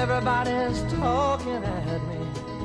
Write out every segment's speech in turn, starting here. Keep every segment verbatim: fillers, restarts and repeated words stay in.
Everybody's talking at me.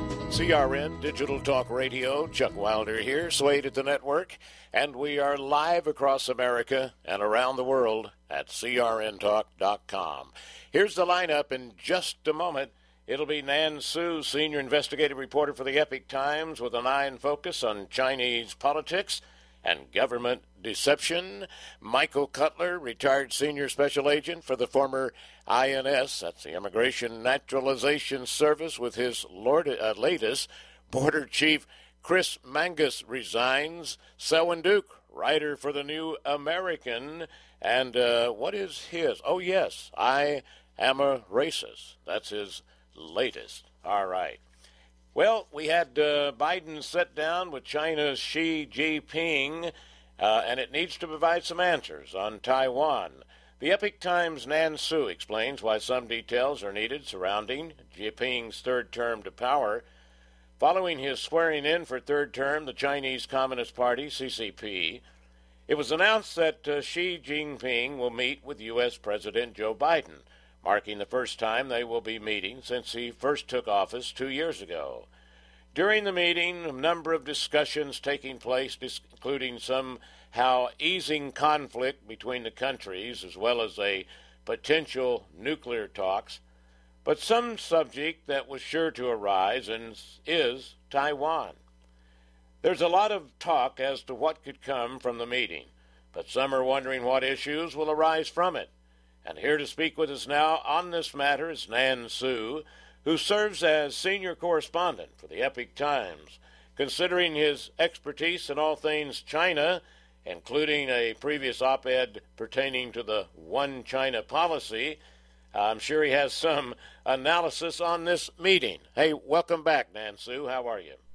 C R N Digital Talk Radio, Chuck Wilder here, Slade at the network, and we are live across America and around the world at C R N talk dot com. Here's the lineup in just a moment. It'll be Nan Su, senior investigative reporter for the Epoch Times, with an eye and focus on Chinese politics and government deception. Michael Cutler, retired senior special agent for the former I N S, that's the Immigration Naturalization Service, with his Lord, uh, latest border chief. Chris Mangus resigns. Selwyn Duke, writer for the New American, and uh, what is his? Oh, yes, I am a racist. That's his latest. All right. Well, we had uh, Biden sit down with China's Xi Jinping, uh, and it needs to provide some answers on Taiwan. The Epoch Times' Nan Su explains why some details are needed surrounding Jinping's third term to power. Following his swearing in for third term, the Chinese Communist Party, C C P, it was announced that uh, Xi Jinping will meet with U S. President Joe Biden, marking the first time they will be meeting since he first took office two years ago. During the meeting, a number of discussions taking place, including somehow easing conflict between the countries, as well as a potential nuclear talks. But some subject that was sure to arise and is Taiwan. There's a lot of talk as to what could come from the meeting, but some are wondering what issues will arise from it. And here to speak with us now on this matter is Nan Su, who serves as senior correspondent for the Epoch Times. Considering his expertise in all things China, including a previous op-ed pertaining to the One China policy, I'm sure he has some analysis on this meeting. Hey, welcome back, Nan Su. How are you?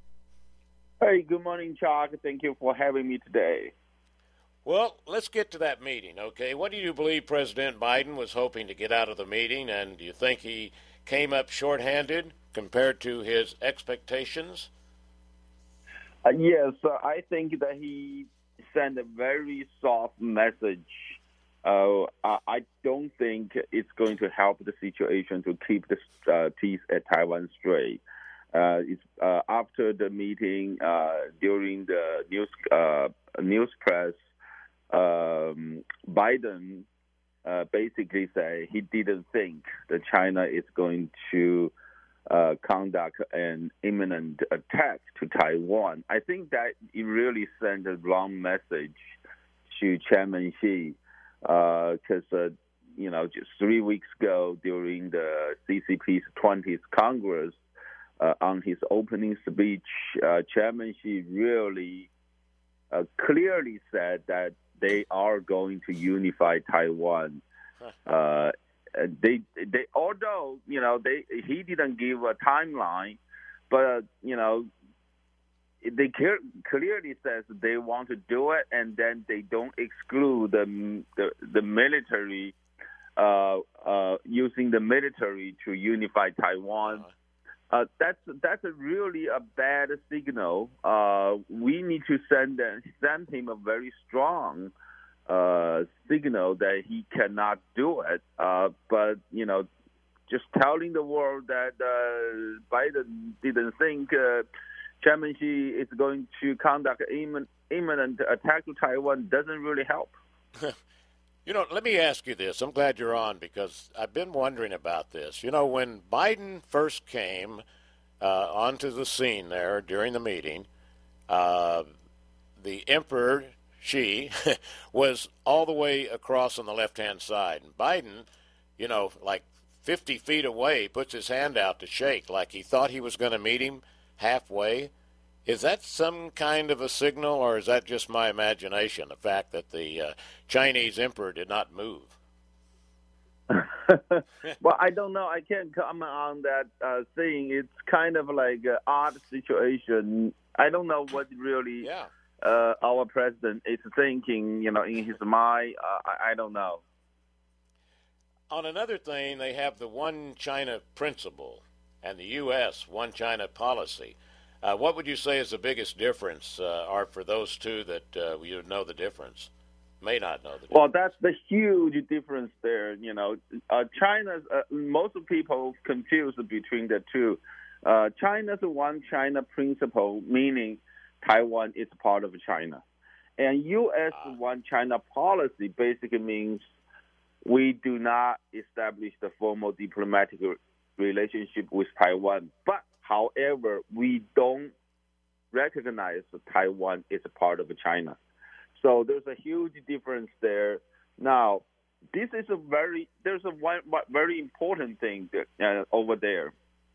Hey, good morning, Chuck. Thank you for having me today. Well, let's get to that meeting, okay? What do you believe President Biden was hoping to get out of the meeting, and do you think he came up shorthanded compared to his expectations? Uh, yes, uh, I think that he sent a very soft message. Uh, I don't think it's going to help the situation to keep the uh, teeth at Taiwan straight. Uh, it's, uh, after the meeting, uh, during the news uh, news press, Um, Biden uh, basically said he didn't think that China is going to uh, conduct an imminent attack to Taiwan. I think that it really sent a wrong message to Chairman Xi because, uh, uh, you know, just three weeks ago during the C C P's twentieth Congress, uh, on his opening speech, uh, Chairman Xi really uh, clearly said that they are going to unify Taiwan. Uh, they, they, although you know, they he didn't give a timeline, but you know, they clearly says they want to do it, and then they don't exclude the the, the military uh, uh, using the military to unify Taiwan. Uh, that's that's a really a bad signal. Uh, we need to send send him a very strong uh, signal that he cannot do it. Uh, but you know, just telling the world that uh, Biden didn't think uh, Chairman Xi is going to conduct an imminent attack to Taiwan doesn't really help. You know, let me ask you this. I'm glad you're on because I've been wondering about this. You know, when Biden first came uh, onto the scene there during the meeting, uh, the Emperor Xi was all the way across on the left-hand side. And Biden, you know, like fifty feet away, puts his hand out to shake like he thought he was going to meet him halfway. Is that some kind of a signal, or is that just my imagination, the fact that the uh, Chinese emperor did not move? Well, I don't know. I can't comment on that uh, thing. It's kind of like an odd situation. I don't know what really yeah. uh, our president is thinking, you know, in his mind. Uh, I, I don't know. On another thing, they have the One China principle and the U S One China policy. Uh, what would you say is the biggest difference, uh, are for those two that uh, you know the difference? may not know the difference. Well, that's the huge difference there. You know, uh, China's uh, most people confuse between the two. Uh, China's one China principle, meaning Taiwan is part of China, and U S Ah. one China policy basically means we do not establish the formal diplomatic relationship with Taiwan. But however, we don't recognize that Taiwan is a part of China. So there's a huge difference there. Now, this is a very there's a one, very important thing that, uh, over there.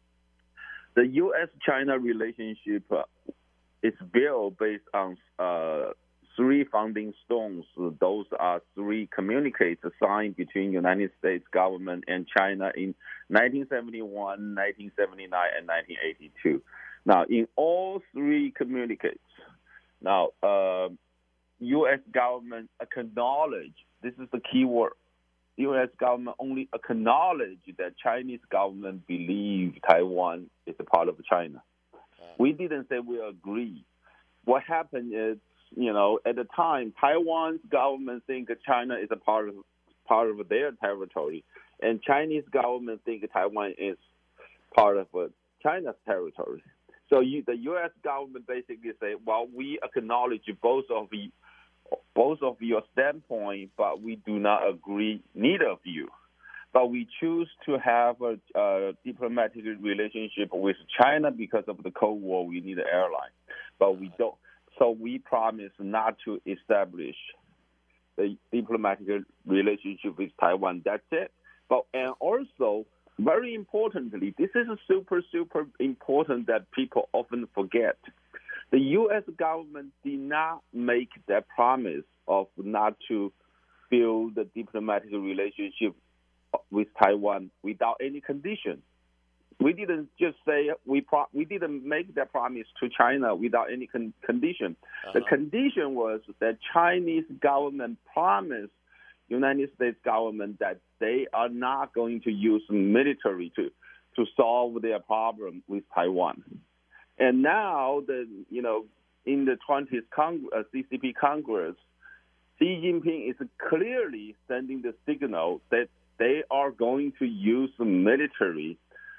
The U S China relationship uh, is built based on uh, three founding stones. Those are three communiques signed between United States government and China in nineteen seventy-one, nineteen seventy-nine, and nineteen eighty-two. Now, in all three communiques, now. Uh, U S government acknowledge, this is the key word, U S government only acknowledge that Chinese government believe Taiwan is a part of China. We didn't say we agree. What happened is, you know, at the time, Taiwan's government think China is a part of part of their territory, and Chinese government think Taiwan is part of China's territory. So you, the U S government basically say, well, we acknowledge both of you, both of your standpoint, but we do not agree, neither of you. But we choose to have a, a diplomatic relationship with China because of the Cold War. We need an airline, but we don't. So we promise not to establish the diplomatic relationship with Taiwan. That's it. But and also, very importantly, this is super, super important that people often forget. The U S government did not make that promise of not to build a diplomatic relationship with Taiwan without any condition. We didn't just say we pro- we didn't make that promise to China without any con- condition. Uh-huh. The condition was that Chinese government promised United States government that they are not going to use military to to solve their problem with Taiwan. And now, the you know, in the twentieth Cong- uh, C C P Congress, Xi Jinping is clearly sending the signal that they are going to use the military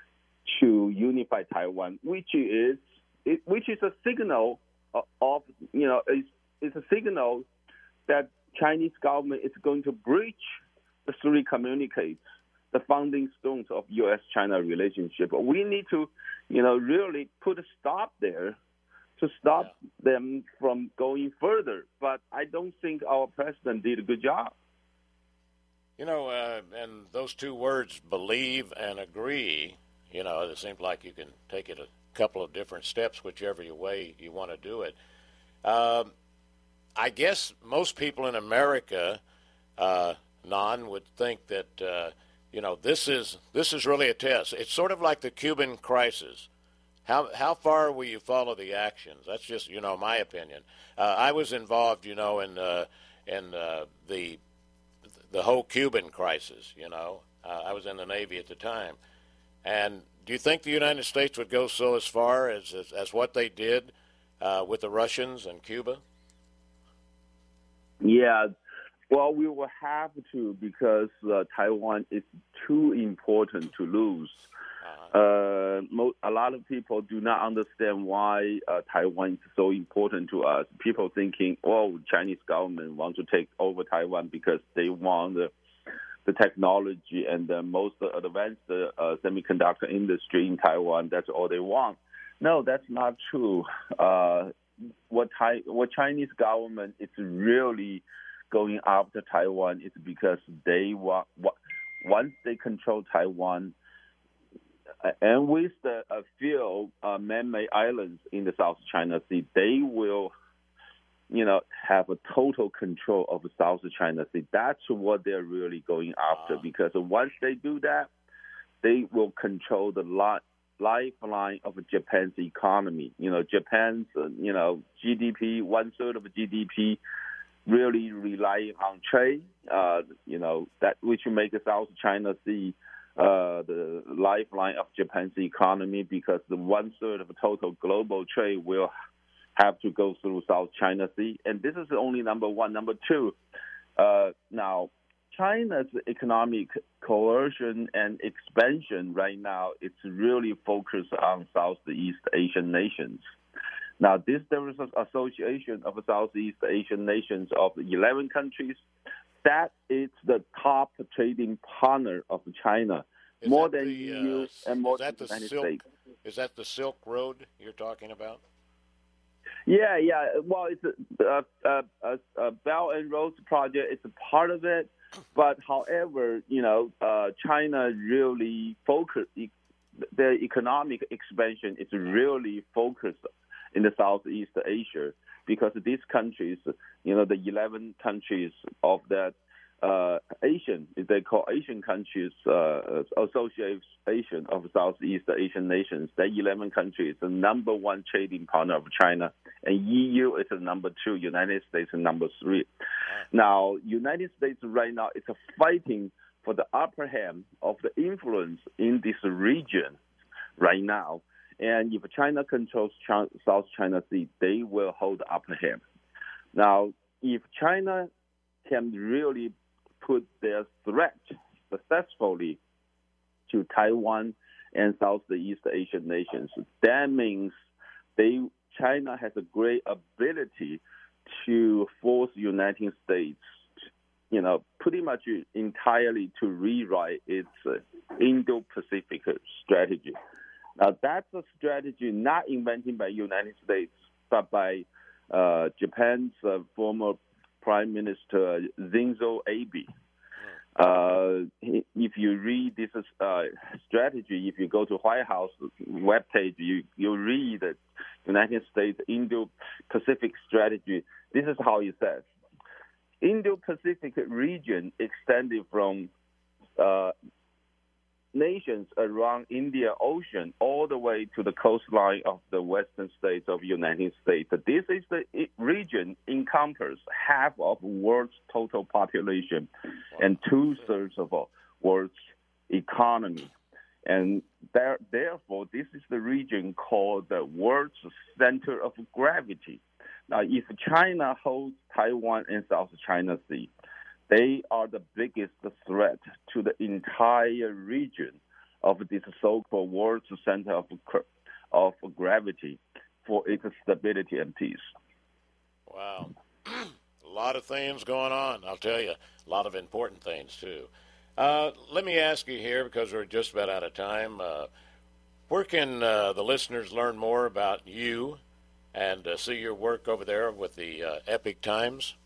to unify Taiwan, which is it, which is a signal of you know it's, it's a signal that Chinese government is going to breach the three communiques, the founding stones of U S China relationship. We need to, you know, really put a stop there to stop yeah. them from going further. But I don't think our president did a good job. You know, uh, and those two words, believe and agree, you know, it seems like you can take it a couple of different steps, whichever way you want to do it. Um, I guess most people in America, uh, Nan, would think that, uh, you know, this is this is really a test. It's sort of like the Cuban crisis. How how far will you follow the actions? That's just, you know, my opinion. Uh, I was involved, you know, in uh, in uh, the the whole Cuban crisis. You know, uh, I was in the Navy at the time. And do you think the United States would go so as far as as, as what they did uh, with the Russians and Cuba? Yeah, well, we will have to because uh, Taiwan is too important to lose. Uh-huh. Uh, mo- a lot of people do not understand why uh, Taiwan is so important to us. People thinking, oh, Chinese government want to take over Taiwan because they want the, the technology and the most advanced uh, semiconductor industry in Taiwan. That's all they want. No, that's not true. Uh, what, Thai- what Chinese government is really going after Taiwan is because they want, once they control Taiwan, and with the uh, few uh, man-made islands in the South China Sea, they will, you know, have a total control of the South China Sea. That's what they're really going after, because once they do that, they will control the li- lifeline of Japan's economy. You know, Japan's, uh, you know, G D P, one-third of G D P, really relying on trade, uh, you know, that which make the South China Sea Uh, the lifeline of Japan's economy, because the one-third of the total global trade will have to go through South China Sea. And this is only number one. Number two, Uh, now, China's economic coercion and expansion right now, it's really focused on Southeast Asian nations. Now, this there is an association of Southeast Asian nations of eleven countries. That is the top trading partner of China, is more than the, E uh, U and more than than the the United Silk, States. Is that the Silk Road you're talking about? Yeah, yeah. Well, it's a, a, a, a Belt and Roads project. It's a part of it, but however, you know, uh, China really focused. Their economic expansion is really focused in the Southeast Asia because these countries, you know, the eleven countries of that uh, Asian, they call Asian countries, uh, Association of Southeast Asian Nations. That eleven countries, the number one trading partner of China, and E U is the number two, United States is number three. Now, United States right now is fighting for the upper hand of the influence in this region right now. And if China controls China, South China Sea, they will hold the upper hand. Now, if China can really put their threat successfully to Taiwan and Southeast Asian nations, that means they China has a great ability to force the United States, you know, pretty much entirely to rewrite its uh, Indo-Pacific strategy. Now, that's a strategy not invented by the United States, but by uh, Japan's uh, former Prime Minister Shinzo Abe. Uh, if you read this uh, strategy, if you go to White House webpage, you you read the United States Indo-Pacific strategy. This is how it says: Indo-Pacific region extended from uh, nations around Indian Ocean all the way to the coastline of the western states of the United States. This is the region encompasses half of world's total population and two-thirds of the world's economy. And there, therefore, this is the region called the world's center of gravity. Now, if China holds Taiwan and South China Sea, they are the biggest threat to the entire region of this so-called world center of, of gravity for its stability and peace. Wow. A lot of things going on, I'll tell you. A lot of important things, too. Uh, let me ask you here, because we're just about out of time, uh, where can uh, the listeners learn more about you and uh, see your work over there with the uh, Epoch Times?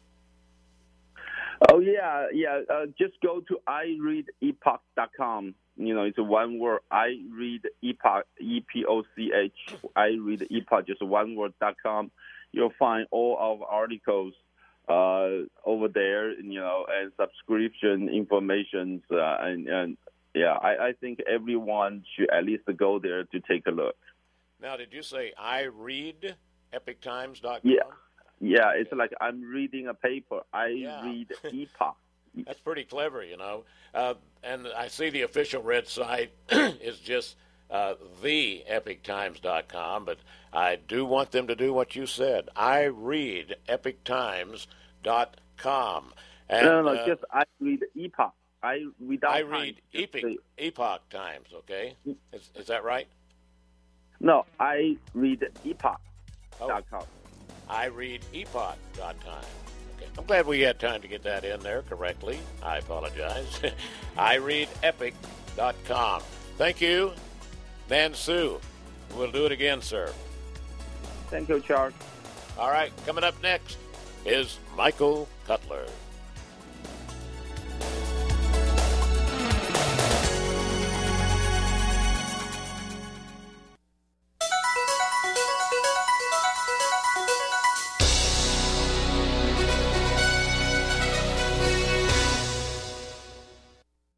Oh, yeah, yeah. Uh, just go to i read epoch dot com. You know, it's a one word, I read epoch, E P O C H, I read epoch, just one word dot com. You'll find all of our articles uh, over there, you know, and subscription information. Uh, and, and, yeah, I, I think everyone should at least go there to take a look. Now, did you say I read epoch times dot com? Yeah. Yeah, it's like I'm reading a paper. I yeah. read epoch. That's pretty clever, you know. Uh, and I see the official red site is just uh, the epoch times dot com, but I do want them to do what you said. I read epoch times dot com. And, no, no, no, uh, just I read epoch. I without I time, read epoch, say, epoch times, okay? Is, is that right? No, I read epoch dot com. Oh. I read epoch dot com. Okay. I'm glad we had time to get that in there correctly. I apologize. I read epoch dot com. Thank you, Nan Su. We'll do it again, sir. Thank you, Charles. All right, coming up next is Michael Cutler.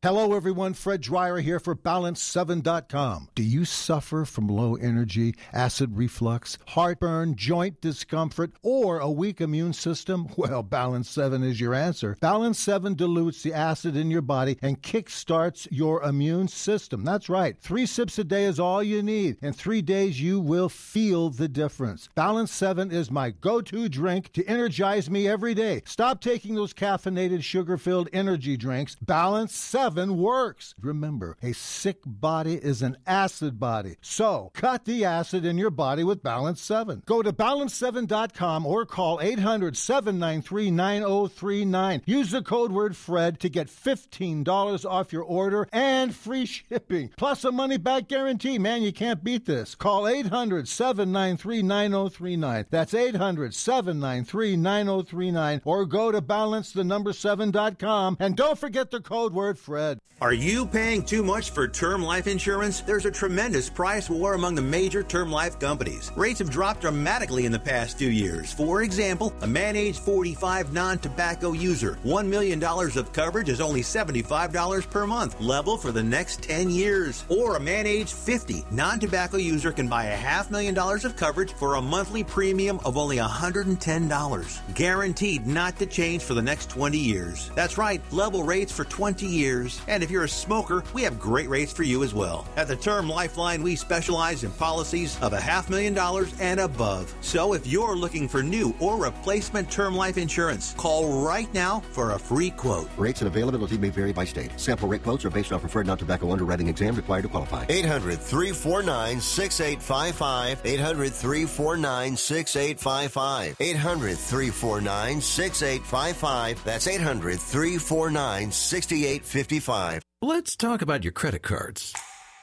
Hello, everyone. Fred Dreyer here for balance seven dot com. Do you suffer from low energy, acid reflux, heartburn, joint discomfort, or a weak immune system? Well, Balance seven is your answer. Balance seven dilutes the acid in your body and kickstarts your immune system. That's right. Three sips a day is all you need. In three days, you will feel the difference. Balance seven is my go-to drink to energize me every day. Stop taking those caffeinated, sugar-filled energy drinks. Balance seven works. Remember, a sick body is an acid body. So, cut the acid in your body with Balance seven. Go to balance seven dot com or call eight hundred, seven nine three, nine oh three nine. Use the code word FRED to get fifteen dollars off your order and free shipping. Plus a money-back guarantee. Man, you can't beat this. Call eight hundred, seven nine three, nine oh three nine. That's eight hundred, seven nine three, nine oh three nine. Or go to balance the number seven dot com. And don't forget the code word FRED. Are you paying too much for term life insurance? There's a tremendous price war among the major term life companies. Rates have dropped dramatically in the past few years. For example, a man age forty-five non-tobacco user, one million dollars of coverage is only seventy-five dollars per month, level for the next ten years. Or a man age fifty non-tobacco user can buy a half million dollars of coverage for a monthly premium of only one hundred ten dollars. Guaranteed not to change for the next twenty years. That's right, level rates for twenty years. And if you're a smoker, we have great rates for you as well. At the Term Lifeline, we specialize in policies of a half million dollars and above. So if you're looking for new or replacement term life insurance, call right now for a free quote. Rates and availability may vary by state. Sample rate quotes are based on preferred non-tobacco underwriting exam required to qualify. eight hundred, three four nine, six eight five five. eight hundred, three four nine, six eight five five. eight hundred, three four nine, six eight five five. That's eight hundred, three four nine, six eight five five. Let's talk about your credit cards.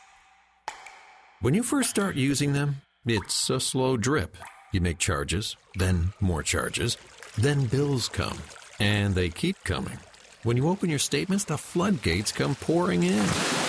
When you first start using them, it's a slow drip. You make charges, then more charges, then bills come, and they keep coming. When you open your statements, the floodgates come pouring in.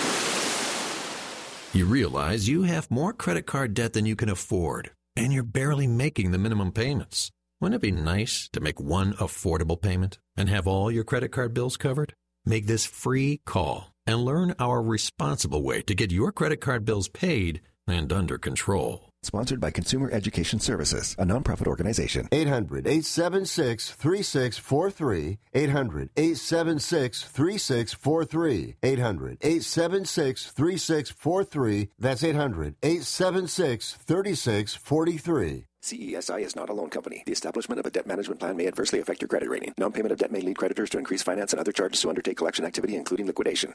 You realize you have more credit card debt than you can afford, and you're barely making the minimum payments. Wouldn't it be nice to make one affordable payment and have all your credit card bills covered? Make this free call and learn our responsible way to get your credit card bills paid and under control. Sponsored by Consumer Education Services, a nonprofit organization. eight hundred, eight seven six, three six four three. eight hundred, eight seven six, three six four three. eight hundred, eight seven six, three six four three. That's eight hundred, eight seven six, three six four three. C E S I is not a loan company. The establishment of a debt management plan may adversely affect your credit rating. Non-payment of debt may lead creditors to increase finance and other charges to undertake collection activity, including liquidation.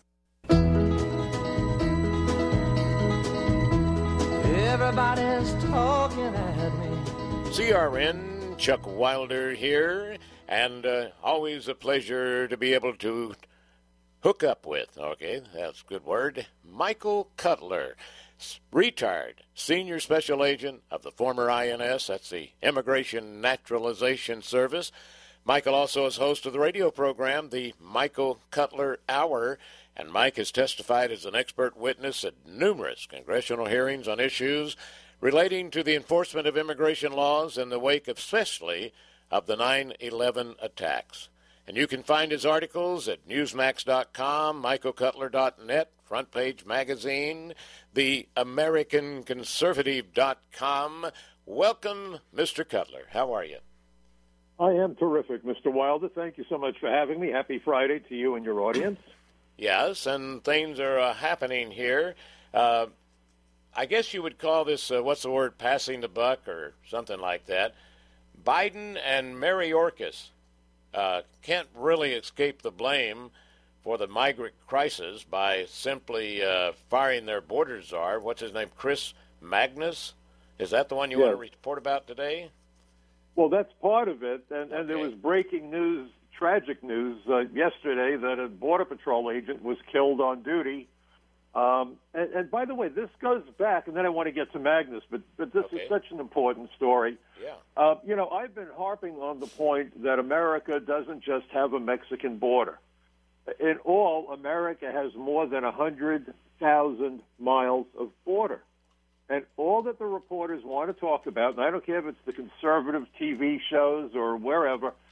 Everybody's talking at me. C R N, Chuck Wilder here, and uh, always a pleasure to be able to hook up with, okay, that's a good word, Michael Cutler, retired senior special agent of the former I N S, that's the Immigration Naturalization Service. Michael also is host of the radio program, the Michael Cutler Hour, and Mike has testified as an expert witness at numerous congressional hearings on issues relating to the enforcement of immigration laws in the wake, of, especially, of the nine eleven attacks. And you can find his articles at newsmax dot com, michael cutler dot net, Front Page Magazine, the american conservative dot com. Welcome, Mister Cutler. How are you? I am terrific, Mister Wilder. Thank you so much for having me. Happy Friday to you and your audience. Yes, and things are uh, happening here. Uh, I guess you would call this, uh, what's the word, passing the buck or something like that. Biden and Mayorkas uh, can't really escape the blame for the migrant crisis by simply uh, firing their border czar. What's his name, Chris Magnus? Is that the one you yes. want to report about today? Well, that's part of it, and, and okay. there was breaking news, tragic news uh, yesterday that a Border Patrol agent was killed on duty. Um, and, and by the way, this goes back, and then I want to get to Magnus, but, but this okay. is such an important story. Yeah. Uh, you know, I've been harping on the point that America doesn't just have a Mexican border. In all, America has more than one hundred thousand miles of border. And all that the reporters want to talk about, and I don't care if it's the conservative T V shows or wherever,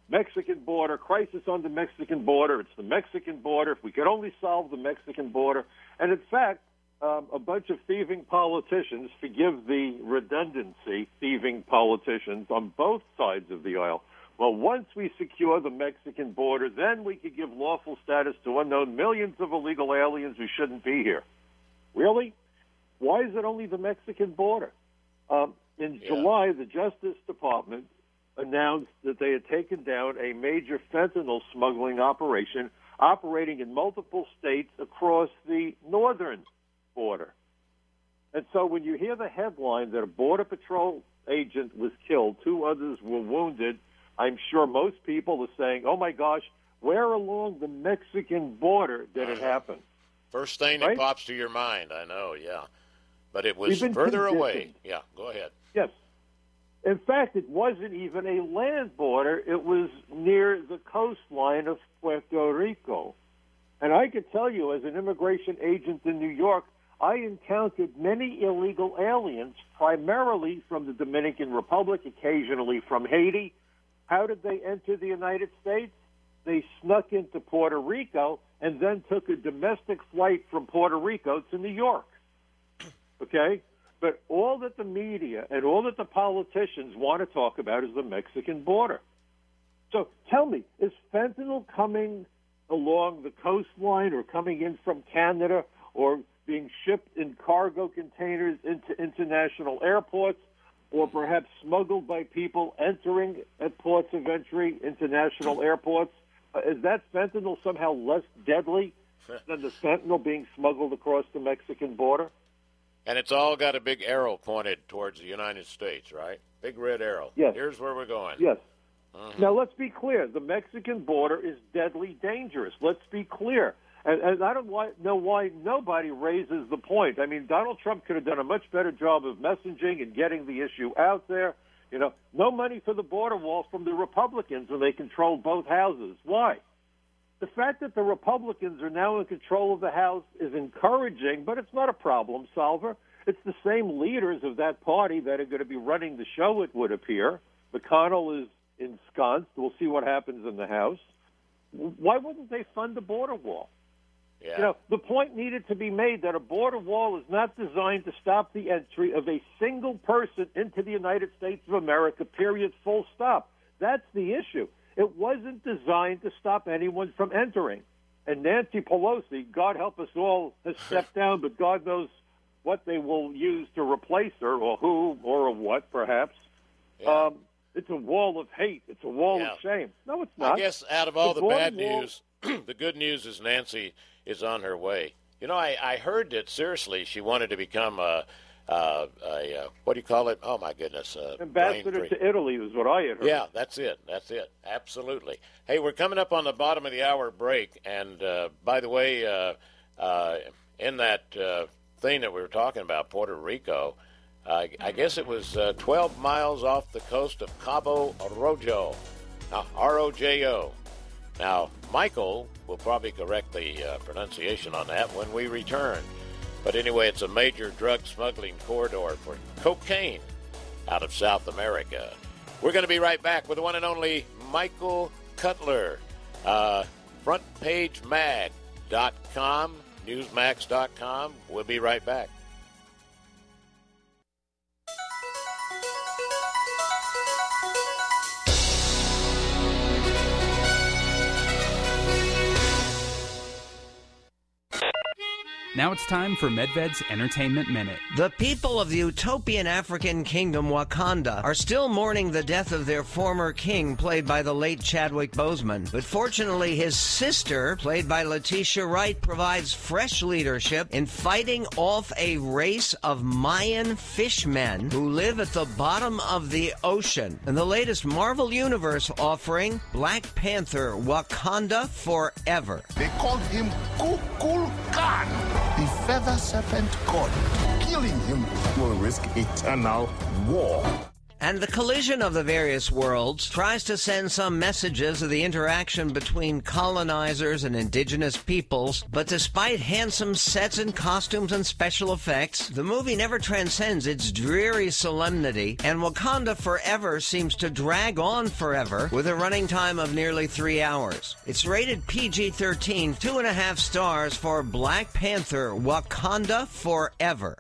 Mexican border, crisis on the Mexican border. It's the Mexican border. If we could only solve the Mexican border. And in fact, um, a bunch of thieving politicians, forgive the redundancy, thieving politicians on both sides of the aisle. Well, once we secure the Mexican border, then we could give lawful status to unknown millions of illegal aliens who shouldn't be here. Really? Why is it only the Mexican border? Um, in yeah. July, the Justice Department announced that they had taken down a major fentanyl smuggling operation operating in multiple states across the northern border. And so when you hear the headline that a Border Patrol agent was killed, two others were wounded, I'm sure most people are saying, oh, my gosh, where along the Mexican border did it happen? First thing right? that pops to your mind, I know, yeah. But it was further away. Yeah, go ahead. Yes. In fact, it wasn't even a land border. It was near the coastline of Puerto Rico. And I can tell you, as an immigration agent in New York, I encountered many illegal aliens, primarily from the Dominican Republic, occasionally from Haiti. How did they enter the United States? They snuck into Puerto Rico and then took a domestic flight from Puerto Rico to New York. Okay? But all that the media and all that the politicians want to talk about is the Mexican border. So tell me, is fentanyl coming along the coastline or coming in from Canada or being shipped in cargo containers into international airports or perhaps smuggled by people entering at ports of entry, international airports? Uh, is that fentanyl somehow less deadly than the fentanyl being smuggled across the Mexican border? And it's all got a big arrow pointed towards the United States, right? Big red arrow. Yes. Here's where we're going. Yes. Mm-hmm. Now, let's be clear. The Mexican border is deadly dangerous. Let's be clear. And, and I don't why, know why nobody raises the point. I mean, Donald Trump could have done a much better job of messaging and getting the issue out there. You know, no money for the border wall from the Republicans when they controlled both houses. Why? The fact that the Republicans are now in control of the House is encouraging, but it's not a problem solver. It's the same leaders of that party that are going to be running the show, it would appear. McConnell is ensconced. We'll see what happens in the House. Why wouldn't they fund a border wall? Yeah. You know, the point needed to be made that a border wall is not designed to stop the entry of a single person into the United States of America, period, full stop. That's the issue. It wasn't designed to stop anyone from entering. And Nancy Pelosi, God help us all, has stepped down, but God knows what they will use to replace her, or who, or what, perhaps. Yeah. Um, it's a wall of hate. It's a wall yeah. of shame. No, it's not. I guess out of all the, the bad wall... news, the good news is Nancy is on her way. You know, I, I heard that, seriously, she wanted to become a, uh, a uh, what do you call it? Oh, my goodness. Uh, Ambassador to Italy is what I had heard. Yeah, that's it. That's it. Absolutely. Hey, we're coming up on the bottom of the hour break. And, uh, by the way, uh, uh, in that uh, thing that we were talking about, Puerto Rico, uh, I guess it was uh, twelve miles off the coast of Cabo Rojo, now, R O J O. Now, Michael will probably correct the uh, pronunciation on that when we return. But anyway, it's a major drug smuggling corridor for cocaine out of South America. We're going to be right back with the one and only Michael Cutler. Uh, front page mag dot com, newsmax dot com. We'll be right back. Now it's time for Medved's Entertainment Minute. The people of the utopian African kingdom Wakanda are still mourning the death of their former king, played by the late Chadwick Boseman. But fortunately, his sister, played by Letitia Wright, provides fresh leadership in fighting off a race of Mayan fishmen who live at the bottom of the ocean. And the latest Marvel Universe offering, Black Panther Wakanda Forever. They called him Kukulkan, the feather serpent god. Killing him will risk eternal war. And the collision of the various worlds tries to send some messages of the interaction between colonizers and indigenous peoples, but despite handsome sets and costumes and special effects, the movie never transcends its dreary solemnity, and Wakanda Forever seems to drag on forever with a running time of nearly three hours. It's rated P G thirteen, two and a half stars for Black Panther Wakanda Forever.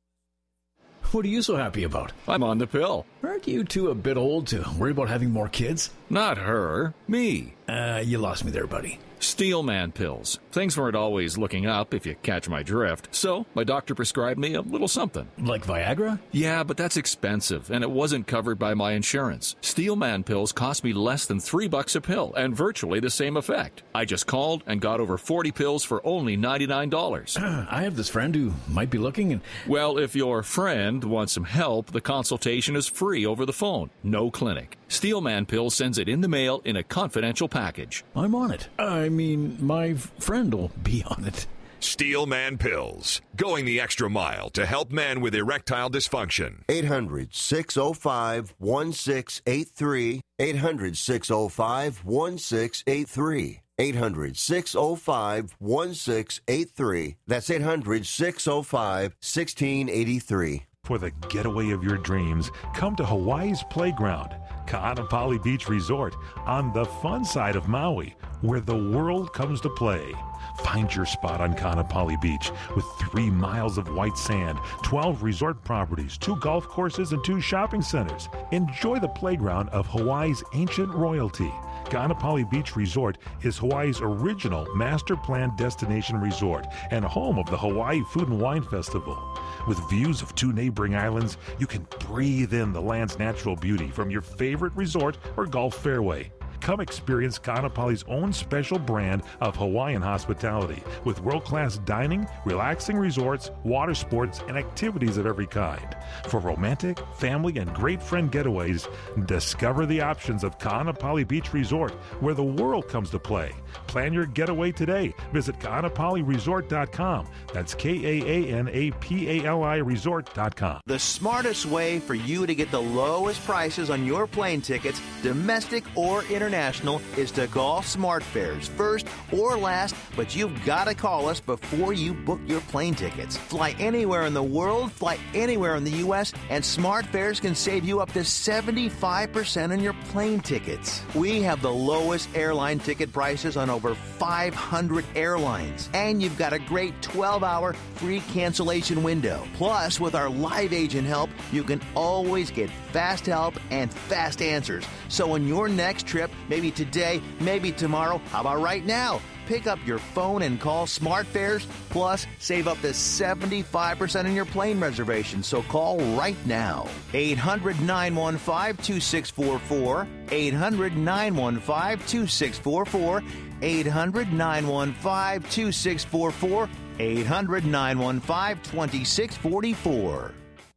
What are you so happy about? I'm on the pill. Aren't you two a bit old to worry about having more kids? Not her. Me. Uh, you lost me there, buddy. Steelman pills. Things weren't always looking up, if you catch my drift. So, my doctor prescribed me a little something. Like Viagra? Yeah, but that's expensive, and it wasn't covered by my insurance. Steelman pills cost me less than three bucks a pill, and virtually the same effect. I just called and got over forty pills for only ninety-nine dollars. I have this friend who might be looking and... Well, if your friend wants some help, the consultation is free over the phone. No clinic. Steelman Pills sends it in the mail in a confidential package. I'm on it. I mean, my friend will be on it. Steelman Pills, going the extra mile to help men with erectile dysfunction. eight hundred, six oh five, one six eight three. eight hundred, six oh five, one six eight three. eight hundred, six oh five, one six eight three. That's eight hundred, six oh five, one six eight three. For the getaway of your dreams, come to Hawaii's Playground, Ka'anapali Beach Resort, on the fun side of Maui, where the world comes to play. Find your spot on Ka'anapali Beach with three miles of white sand, twelve resort properties, two golf courses, and two shopping centers. Enjoy the playground of Hawaii's ancient royalty. Ka'anapali Beach Resort is Hawaii's original master planned destination resort and home of the Hawaii Food and Wine Festival. With views of two neighboring islands, you can breathe in the land's natural beauty from your favorite resort or golf fairway. Come experience Ka'anapali's own special brand of Hawaiian hospitality with world-class dining, relaxing resorts, water sports, and activities of every kind. For romantic, family, and great friend getaways, discover the options of Ka'anapali Beach Resort, where the world comes to play. Plan your getaway today. Visit Ka'anapali Resort dot com. That's K A A N A P A L I Resort dot com. The smartest way for you to get the lowest prices on your plane tickets, domestic or international, is to call SmartFares first or last, but you've got to call us before you book your plane tickets. Fly anywhere in the world, fly anywhere in the U S, and SmartFares can save you up to seventy-five percent on your plane tickets. We have the lowest airline ticket prices on over five hundred airlines, and you've got a great twelve hour free cancellation window. Plus, with our live agent help, you can always get fast help and fast answers. So on your next trip, maybe today, maybe tomorrow, how about right now? Pick up your phone and call SmartFares, plus save up to seventy-five percent on your plane reservation. So call right now. eight hundred, nine one five, two six four four. eight hundred, nine one five, two six four four. eight hundred, nine one five, two six four four. eight hundred, nine one five, two six four four.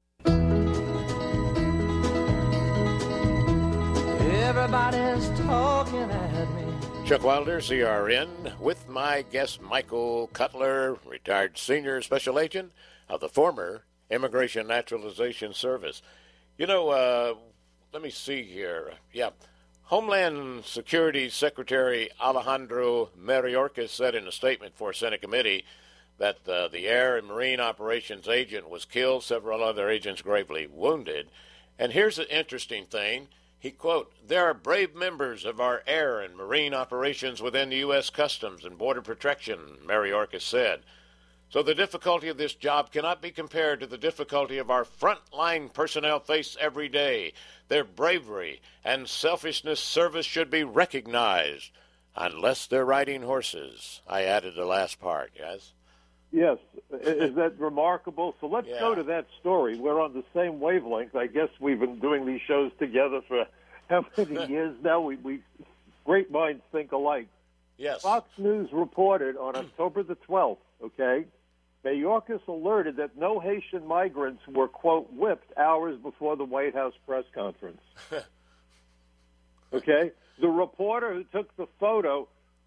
Everybody's talking at me. Chuck Wilder, C R N, with my guest Michael Cutler, retired senior special agent of the former Immigration Naturalization Service. You know, uh, let me see here. Yeah. Homeland Security Secretary Alejandro Mayorkas said in a statement for a Senate committee that uh, the Air and Marine Operations agent was killed, several other agents gravely wounded. And here's the interesting thing. He, quote, "There are brave members of our air and marine operations within the U S Customs and Border Protection," Mayorkas said. "So the difficulty of this job cannot be compared to the difficulty of our frontline personnel face every day. Their bravery and selfishness service should be recognized, unless they're riding horses." I added the last part, yes? Yes. Is that remarkable? So let's Yeah. go to that story. We're on the same wavelength. I guess we've been doing these shows together for how many years now? We, we great minds think alike. Yes. Fox News reported on October the twelfth, okay, Mayorkas alerted that no Haitian migrants were, quote, whipped hours before the White House press conference. Okay? The reporter who took the photo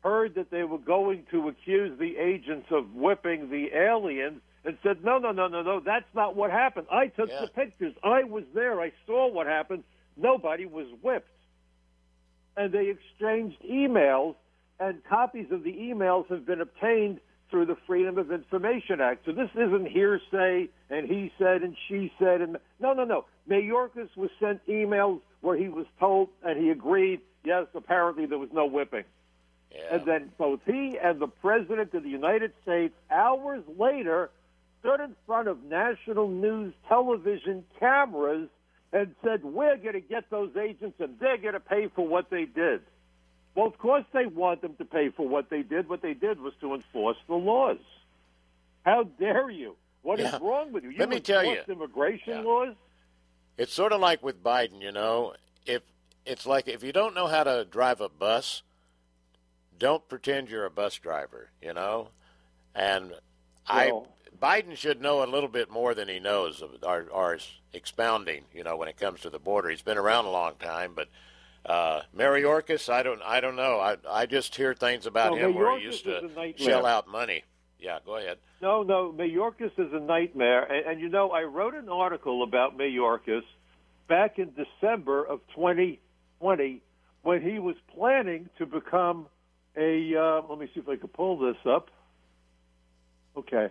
heard that they were going to accuse the agents of whipping the aliens and said, no, no, no, no, no, that's not what happened. I took Yeah. the pictures. I was there. I saw what happened. Nobody was whipped. And they exchanged emails, and copies of the emails have been obtained through the Freedom of Information Act. So this isn't hearsay and he said and she said. And no, no, no. Mayorkas was sent emails where he was told and he agreed, yes, apparently there was no whipping. Yeah. And then both he and the President of the United States, hours later, stood in front of national news television cameras and said, we're going to get those agents and they're going to pay for what they did. Well, of course they want them to pay for what they did. What they did was to enforce the laws. How dare you? What Yeah. is wrong with you? You Let me tell you. enforced immigration Yeah. laws? It's sort of like with Biden, you know. If it's like if you don't know how to drive a bus, don't pretend you're a bus driver, you know. And Well- I Biden should know a little bit more than he knows, of- or, or is expounding, you know, when it comes to the border. He's been around a long time, but uh, Mayorkas, I don't, I don't know. I I just hear things about No, him where Mayorkas he used is to a nightmare. shell out money. Yeah, go ahead. No, no, Mayorkas is a nightmare. And, and, you know, I wrote an article about Mayorkas back in December of twenty twenty when he was planning to become a, uh, let me see if I can pull this up. Okay.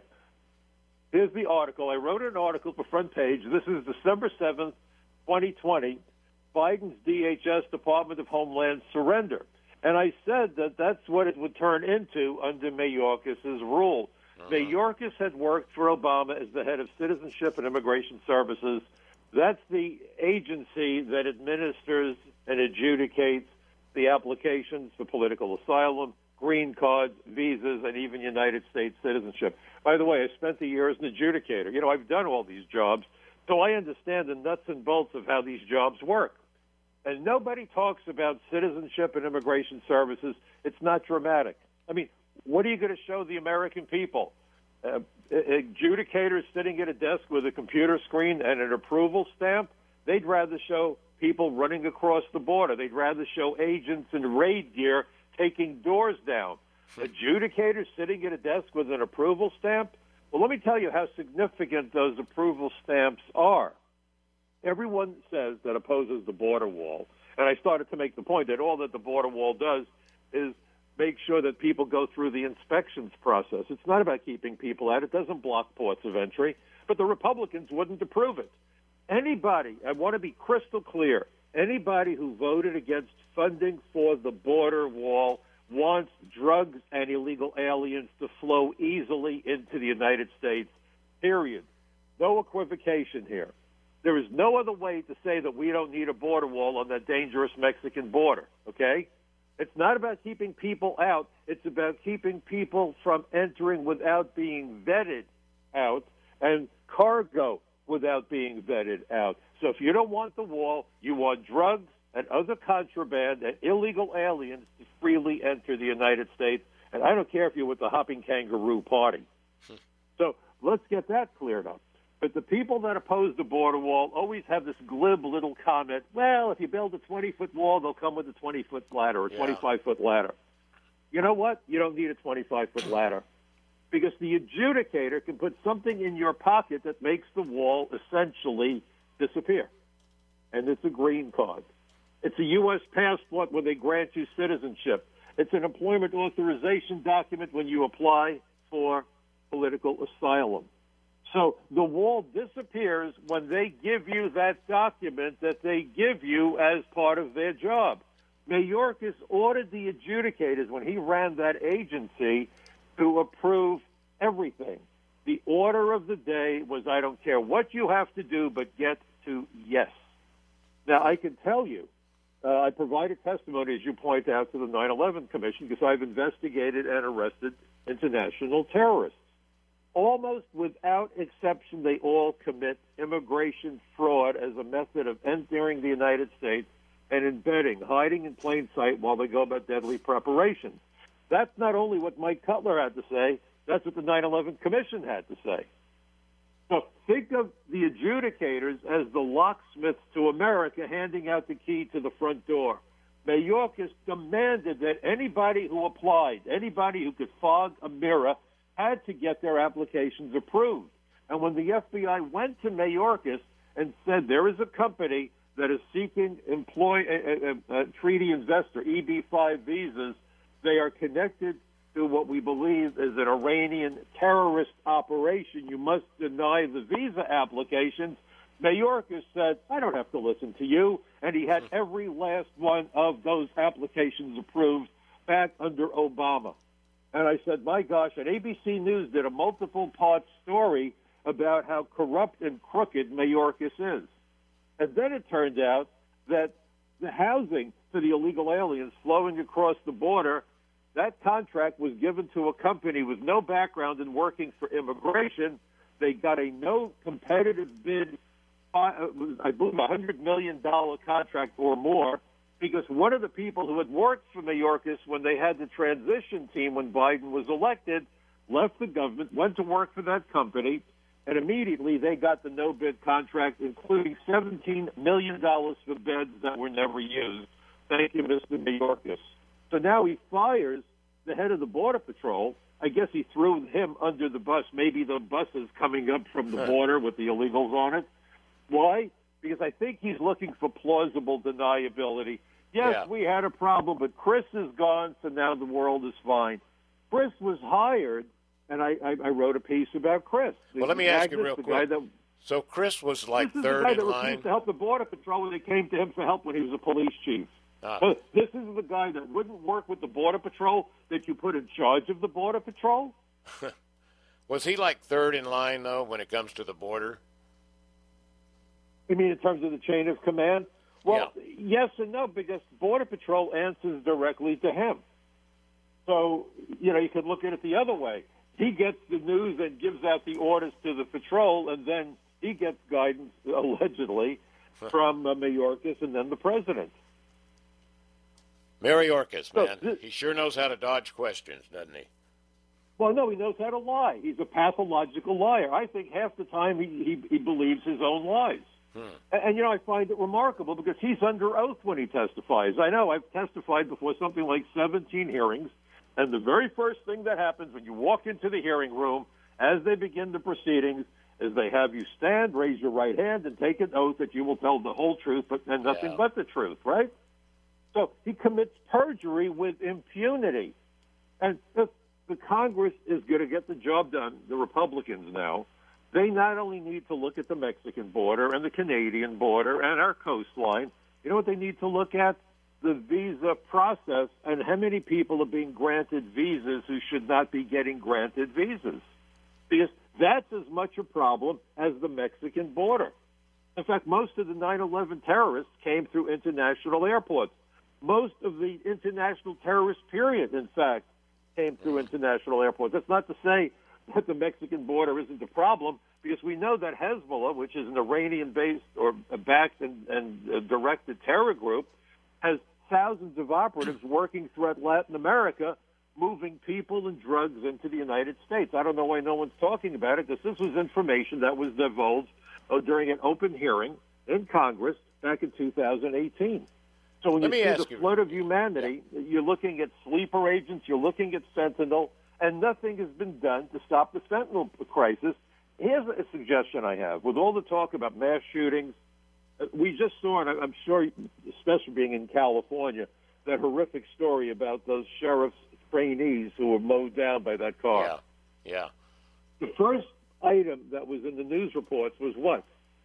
Here's the article. I wrote an article for front page. This is December seventh, twenty twenty, Biden's D H S, Department of Homeland surrender. And I said that that's what it would turn into under Mayorkas' rule. Uh-huh. Mayorkas had worked for Obama as the head of Citizenship and Immigration Services. That's the agency that administers and adjudicates the applications for political asylum, green cards, visas, and even United States citizenship. By the way, I spent the year as an adjudicator. You know, I've done all these jobs, so I understand the nuts and bolts of how these jobs work. And nobody talks about citizenship and immigration services. It's not dramatic. I mean, what are you going to show the American people? Uh, adjudicators sitting at a desk with a computer screen and an approval stamp? They'd rather show people running across the border. They'd rather show agents in raid gear taking doors down. Adjudicators sitting at a desk with an approval stamp? Well, let me tell you how significant those approval stamps are. Everyone says that opposes the border wall, and I started to make the point that all that the border wall does is make sure that people go through the inspections process. It's not about keeping people out. It doesn't block ports of entry, but the Republicans wouldn't approve it. Anybody, I want to be crystal clear, anybody who voted against funding for the border wall wants drugs and illegal aliens to flow easily into the United States, period. No equivocation here. There is no other way to say that we don't need a border wall on that dangerous Mexican border, okay? It's not about keeping people out. It's about keeping people from entering without being vetted out and cargo without being vetted out. So if you don't want the wall, you want drugs and other contraband and illegal aliens to freely enter the United States. And I don't care if you're with the Hopping Kangaroo Party. So let's get that cleared up. But the people that oppose the border wall always have this glib little comment, well, if you build a twenty-foot wall, they'll come with a twenty-foot ladder or a Yeah. twenty-five-foot ladder. You know what? You don't need a twenty-five-foot ladder because the adjudicator can put something in your pocket that makes the wall essentially disappear. And it's a green card. It's a U S passport when they grant you citizenship. It's an employment authorization document when you apply for political asylum. So the wall disappears when they give you that document that they give you as part of their job. Mayorkas ordered the adjudicators, when he ran that agency, to approve everything. The order of the day was, I don't care what you have to do, but get to yes. Now, I can tell you, uh, I provided testimony, as you point out, to the nine eleven Commission because I've investigated and arrested international terrorists. Almost without exception, they all commit immigration fraud as a method of entering the United States and embedding, hiding in plain sight while they go about deadly preparations. That's not only what Mike Cutler had to say, that's what the nine eleven Commission had to say. So think of the adjudicators as the locksmiths to America handing out the key to the front door. Mayorkas demanded that anybody who applied, anybody who could fog a mirror, had to get their applications approved. And when the F B I went to Mayorkas and said there is a company that is seeking employ a, a, a treaty investor, E B five visas, they are connected to what we believe is an Iranian terrorist operation. You must deny the visa applications. Mayorkas said, I don't have to listen to you. And he had every last one of those applications approved back under Obama. And I said, my gosh, and A B C News did a multiple-part story about how corrupt and crooked Mayorkas is. And then it turned out that the housing for the illegal aliens flowing across the border, that contract was given to a company with no background in working for immigration. They got a no competitive bid, I believe a one hundred million dollars contract or more, because one of the people who had worked for Mayorkas when they had the transition team when Biden was elected left the government, went to work for that company, and immediately they got the no-bid contract, including seventeen million dollars for beds that were never used. Thank you, Mister Mayorkas. So now he fires the head of the Border Patrol. I guess he threw him under the bus. Maybe the bus is coming up from the border with the illegals on it. Why? Because I think he's looking for plausible deniability. Yes, yeah. we had a problem, but Chris is gone, so now the world is fine. Chris was hired, and I, I, I wrote a piece about Chris. Well, let me Magnus, ask you real the quick. Guy that, so Chris was like this third is the guy in that line? refused to help the Border Patrol when they came to him for help when he was a police chief. Ah. Uh, this is the guy that wouldn't work with the Border Patrol that you put in charge of the Border Patrol? Was he like third in line, though, when it comes to the border? You mean in terms of the chain of command? Well, yeah. yes and no, because Border Patrol answers directly to him. So, you know, you could look at it the other way. He gets the news and gives out the orders to the patrol, and then he gets guidance, allegedly, from uh, Mayorkas and then the president. Mayorkas, man. So, he sure knows how to dodge questions, doesn't he? Well, no, he knows how to lie. He's a pathological liar. I think half the time he, he, he believes his own lies. Hmm. And, and, you know, I find it remarkable because he's under oath when he testifies. I know I've testified before something like seventeen hearings, and the very first thing that happens when you walk into the hearing room as they begin the proceedings is they have you stand, raise your right hand, and take an oath that you will tell the whole truth but and nothing yeah. but the truth, right? So he commits perjury with impunity. And if the Congress is going to get the job done, the Republicans now, they not only need to look at the Mexican border and the Canadian border and our coastline, you know what they need to look at? The visa process and how many people are being granted visas who should not be getting granted visas. Because that's as much a problem as the Mexican border. In fact, most of the nine eleven terrorists came through international airports. Most of the international terrorist period, in fact, came through international airports. That's not to say that the Mexican border isn't a problem, because we know that Hezbollah, which is an Iranian-based or backed and, and directed terror group, has thousands of operatives working throughout Latin America, moving people and drugs into the United States. I don't know why no one's talking about it, because this was information that was divulged uh, during an open hearing in Congress back in two thousand eighteen. So when Let you me see the ask you- flood of humanity, you're looking at sleeper agents, you're looking at Sentinel, and nothing has been done to stop the fentanyl crisis. Here's a suggestion I have. With all the talk about mass shootings, uh, we just saw, and I- I'm sure, especially being in California, that horrific story about those sheriff's trainees who were mowed down by that car. Yeah, yeah. The first item that was in the news reports was what?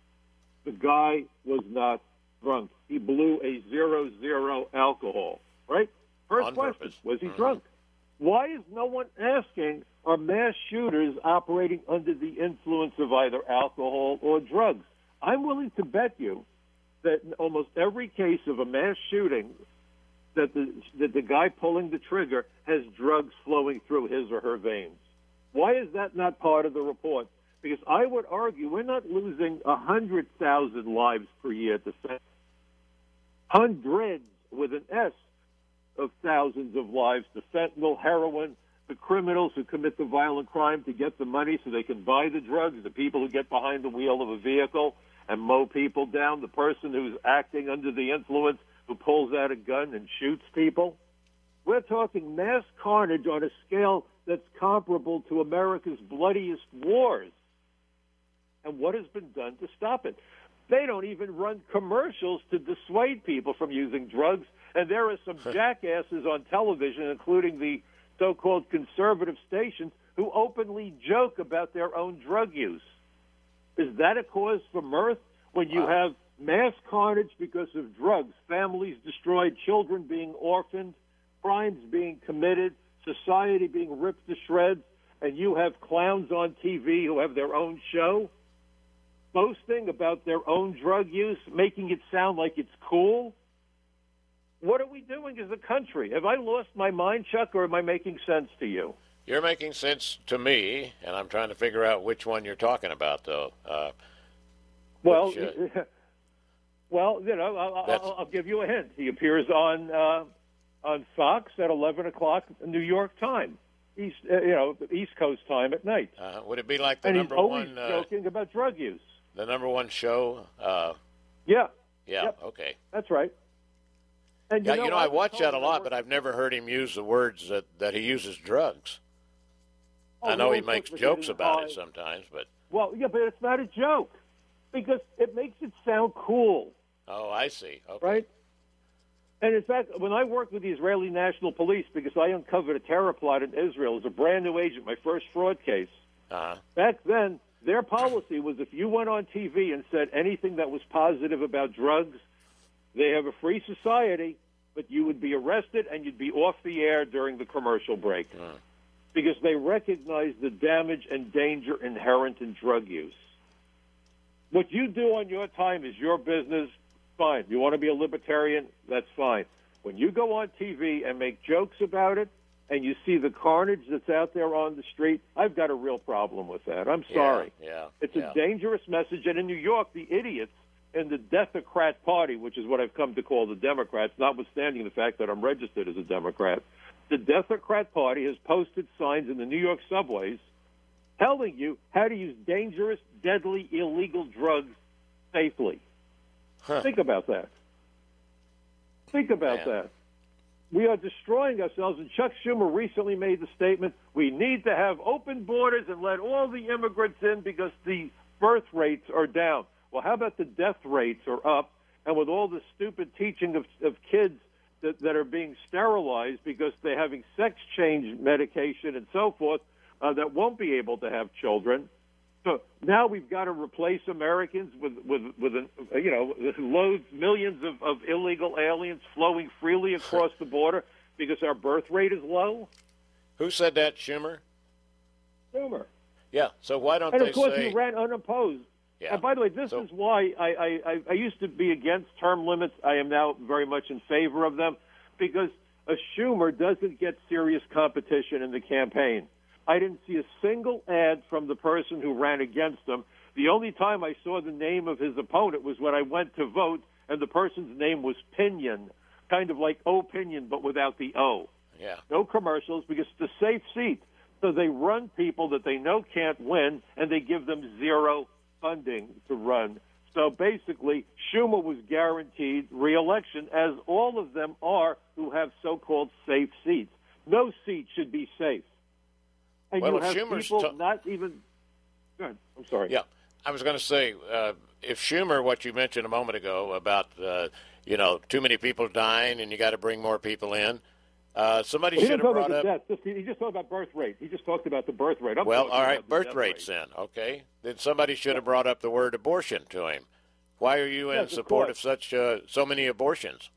The guy was not drunk. He blew a zero zero alcohol, right? First On question, purpose. was he Mhm. drunk? Why is no one asking, are mass shooters operating under the influence of either alcohol or drugs? I'm willing to bet you that in almost every case of a mass shooting, that the, that the guy pulling the trigger has drugs flowing through his or her veins. Why is that not part of the report? Because I would argue we're not losing one hundred thousand lives per year to fentanyl. Hundreds, with an S, of thousands of lives to fentanyl, heroin, the criminals who commit the violent crime to get the money so they can buy the drugs, the people who get behind the wheel of a vehicle and mow people down, the person who's acting under the influence who pulls out a gun and shoots people. We're talking mass carnage on a scale that's comparable to America's bloodiest wars. And what has been done to stop it? They don't even run commercials to dissuade people from using drugs. And there are some jackasses on television, including the so-called conservative stations, who openly joke about their own drug use. Is that a cause for mirth when you have mass carnage because of drugs, families destroyed, children being orphaned, crimes being committed, society being ripped to shreds, and you have clowns on T V who have their own show boasting about their own drug use, making it sound like it's cool? What are we doing as a country? Have I lost my mind, Chuck, or am I making sense to you? You're making sense to me, and I'm trying to figure out which one you're talking about, though. Uh, well, which, uh, well, you know, I'll, I'll, I'll give you a hint. He appears on uh, on Fox at eleven o'clock New York time, East, uh, you know, East Coast time at night. Uh, would it be like the and number he's always one? Uh, joking about drug use. The number one show. Uh, yeah. Yeah. Yep. Okay. That's right. And yeah, you know, you know, I watch that a lot, work- but I've never heard him use the words that, that he uses drugs. Oh, I know he no, makes it's jokes getting about high. it sometimes, but Well, yeah, but it's not a joke because it makes it sound cool, oh, I see. Okay. right? And in fact, when I worked with the Israeli National Police, because I uncovered a terror plot in Israel as a brand new agent, my first fraud case, Uh-huh. back then, their policy was if you went on T V and said anything that was positive about drugs, they have a free society, but you would be arrested and you'd be off the air during the commercial break. Uh. Because they recognize the damage and danger inherent in drug use. What you do on your time is your business, fine. You want to be a libertarian, that's fine. When you go on T V and make jokes about it, and you see the carnage that's out there on the street, I've got a real problem with that. I'm sorry. Yeah, yeah, It's yeah. a dangerous message. And in New York, the idiots in the Deathocrat Party, which is what I've come to call the Democrats, notwithstanding the fact that I'm registered as a Democrat, the Deathocrat Party has posted signs in the New York subways telling you how to use dangerous, deadly, illegal drugs safely. Huh. Think about that. Think about Man. that. We are destroying ourselves, and Chuck Schumer recently made the statement, we need to have open borders and let all the immigrants in because the birth rates are down. Well, how about the death rates are up? And with all the stupid teaching of, of kids that, that are being sterilized because they're having sex change medication and so forth, uh, that won't be able to have children. So now we've got to replace Americans with, with, with an, you know, loads, millions of, of illegal aliens flowing freely across the border because our birth rate is low? Who said that, Schumer? Schumer. Yeah, so why don't And they of course, say... he ran unopposed. Yeah. And by the way, this So- is why I, I, I, I used to be against term limits. I am now very much in favor of them because a Schumer doesn't get serious competition in the campaign. I didn't see a single ad from the person who ran against him. The only time I saw the name of his opponent was when I went to vote, and the person's name was Pinion, kind of like Opinion, but without the O. Yeah. No commercials because it's a safe seat. So they run people that they know can't win, and they give them zero funding to run. So basically, Schumer was guaranteed re-election, as all of them are who have so-called safe seats. No seat should be safe. And Well, you if have Schumer's people ta- not even... Go ahead. I'm sorry. Yeah, I was going to say, uh, if Schumer, what you mentioned a moment ago about, uh, you know, too many people dying and you got to bring more people in, uh, somebody Well, he should didn't have talk brought about up... the death. Just, he just talked about birth rate. He just talked about the birth rate. I'm Well, talking all right, about the birth death rates rate. then, okay. Then somebody should have brought up the word abortion to him. Why are you in Yes, of support course. of such uh, so many abortions?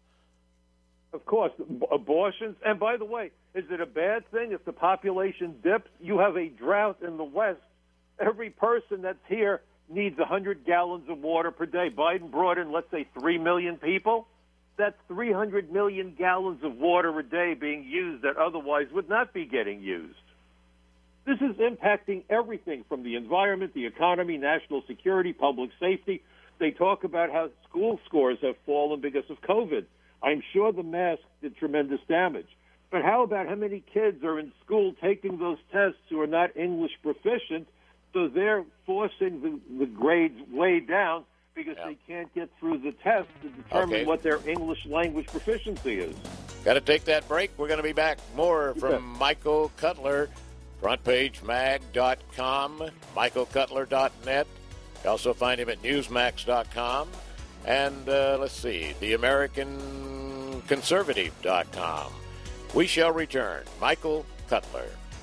Of course, ab- abortions. And by the way, is it a bad thing if the population dips? You have a drought in the West. Every person that's here needs one hundred gallons of water per day. Biden brought in, let's say, three million people. That's three hundred million gallons of water a day being used that otherwise would not be getting used. This is impacting everything from the environment, the economy, national security, public safety. They talk about how school scores have fallen because of COVID. I'm sure the mask did tremendous damage. But how about how many kids are in school taking those tests who are not English proficient, so they're forcing the, the grades way down because Yeah. they can't get through the test to determine Okay. what their English language proficiency is. Got to take that break. We're going to be back more from bet. Michael Cutler, front page mag dot com, michael cutler dot net. You also find him at newsmax dot com. And uh, let's see, the american conservative dot com. We shall return. Michael Cutler.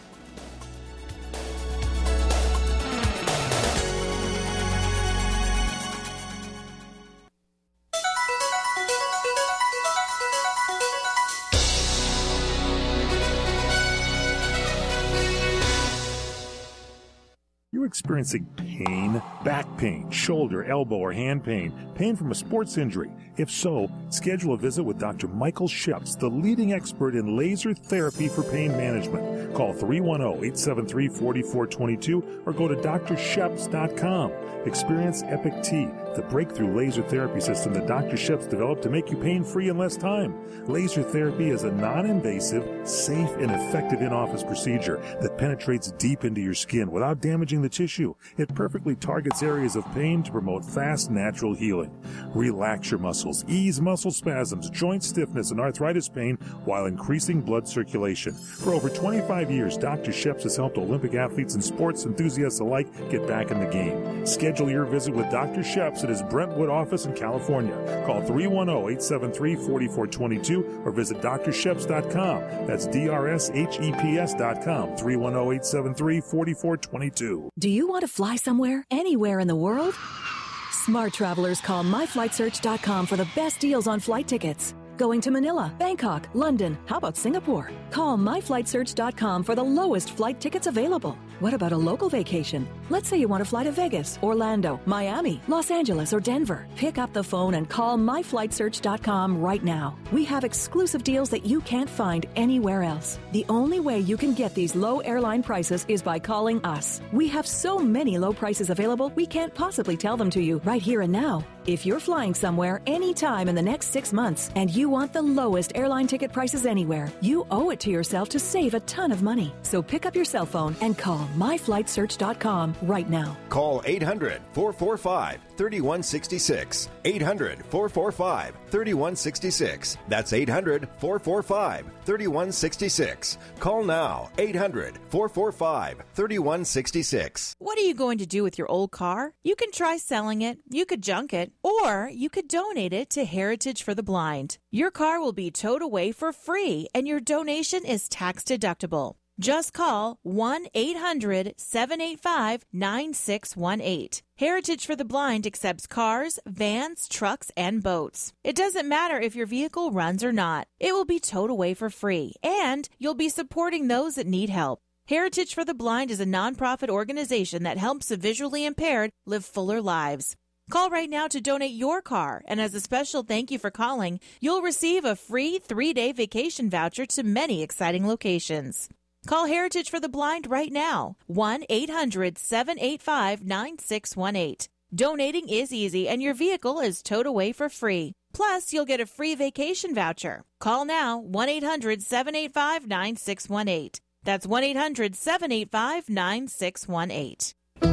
You're experiencing pain, back pain, shoulder, elbow, or hand pain, pain from a sports injury. If so, schedule a visit with Doctor Michael Sheps, the leading expert in laser therapy for pain management. Call three one zero, eight seven three, four four two two or go to d r sheps dot com. Experience Epic T, the breakthrough laser therapy system that Doctor Sheps developed to make you pain-free in less time. Laser therapy is a non-invasive, safe, and effective in-office procedure that penetrates deep into your skin without damaging the tissue. It perfectly targets areas of pain to promote fast, natural healing. Relax your muscles, ease muscle spasms, joint stiffness, and arthritis pain while increasing blood circulation. For over twenty-five years, Doctor Sheps has helped Olympic athletes and sports enthusiasts alike get back in the game. Schedule your visit with Doctor Sheps at his Brentwood office in California. Call three one zero, eight seven three, four four two two or visit d r sheps dot com. That's D R S H E P S dot com, three one zero, eight seven three, four four two two. Do you want to fly somewhere, anywhere in the world? Smart travelers call my flight search dot com for the best deals on flight tickets. Going to Manila, Bangkok, London, how about Singapore? Call my flight search dot com for the lowest flight tickets available. What about a local vacation? Let's say you want to fly to Vegas, Orlando, Miami, Los Angeles, or Denver. Pick up the phone and call my flight search dot com right now. We have exclusive deals that you can't find anywhere else. The only way you can get these low airline prices is by calling us. We have so many low prices available, we can't possibly tell them to you right here and now. If you're flying somewhere anytime in the next six months and you want the lowest airline ticket prices anywhere, you owe it to yourself to save a ton of money. So pick up your cell phone and call my flight search dot com right now. Call eight hundred, four four five, three one six six. eight hundred, four four five, three one six six. That's eight hundred, four four five, three one six six. Call now. eight hundred, four four five, three one six six. What are you going to do with your old car? You can try selling it, you could junk it, or you could donate it to Heritage for the Blind. Your car will be towed away for free, and your donation is tax deductible. Just call one eight hundred, seven eight five, nine six one eight. Heritage for the Blind accepts cars, vans, trucks, and boats. It doesn't matter if your vehicle runs or not. It will be towed away for free, and you'll be supporting those that need help. Heritage for the Blind is a nonprofit organization that helps the visually impaired live fuller lives. Call right now to donate your car, and as a special thank you for calling, you'll receive a free three-day vacation voucher to many exciting locations. Call Heritage for the Blind right now, one eight hundred, seven eight five, nine six one eight. Donating is easy, and your vehicle is towed away for free. Plus, you'll get a free vacation voucher. Call now, one eight hundred, seven eight five, nine six one eight. That's one eight hundred, seven eight five, nine six one eight.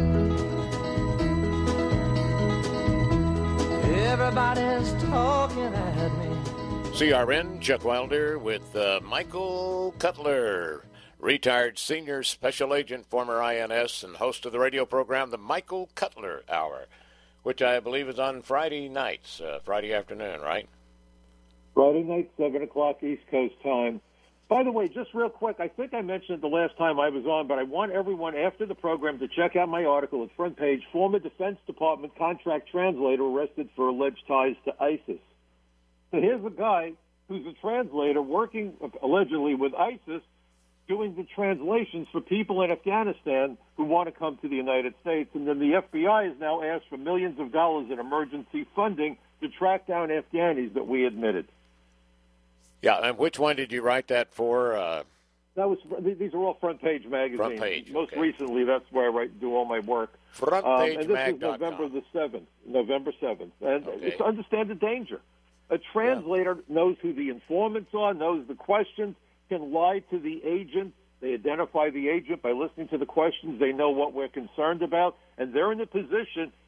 Everybody's talking at me. C R N, Chuck Wilder with uh, Michael Cutler, retired senior special agent, former I N S, and host of the radio program, The Michael Cutler Hour, which I believe is on Friday nights, uh, Friday afternoon, right? Friday night, seven o'clock East Coast time. By the way, just real quick, I think I mentioned it the last time I was on, but I want everyone after the program to check out my article at front page, former Defense Department contract translator arrested for alleged ties to ISIS. So here's a guy who's a translator working allegedly with ISIS, doing the translations for people in Afghanistan who want to come to the United States. And then the F B I has now asked for millions of dollars in emergency funding to track down Afghanis that we admitted. Yeah, and which one did you write that for? Uh, that was these are all front page magazines. Front page. Most okay. recently, that's where I write, do all my work. front page um, and this mag is November the seventh. November seventh, and okay. it's to understand the danger. A translator yeah. knows who the informants are, knows the questions, can lie to the agent. They identify the agent by listening to the questions. They know what we're concerned about, and they're in a position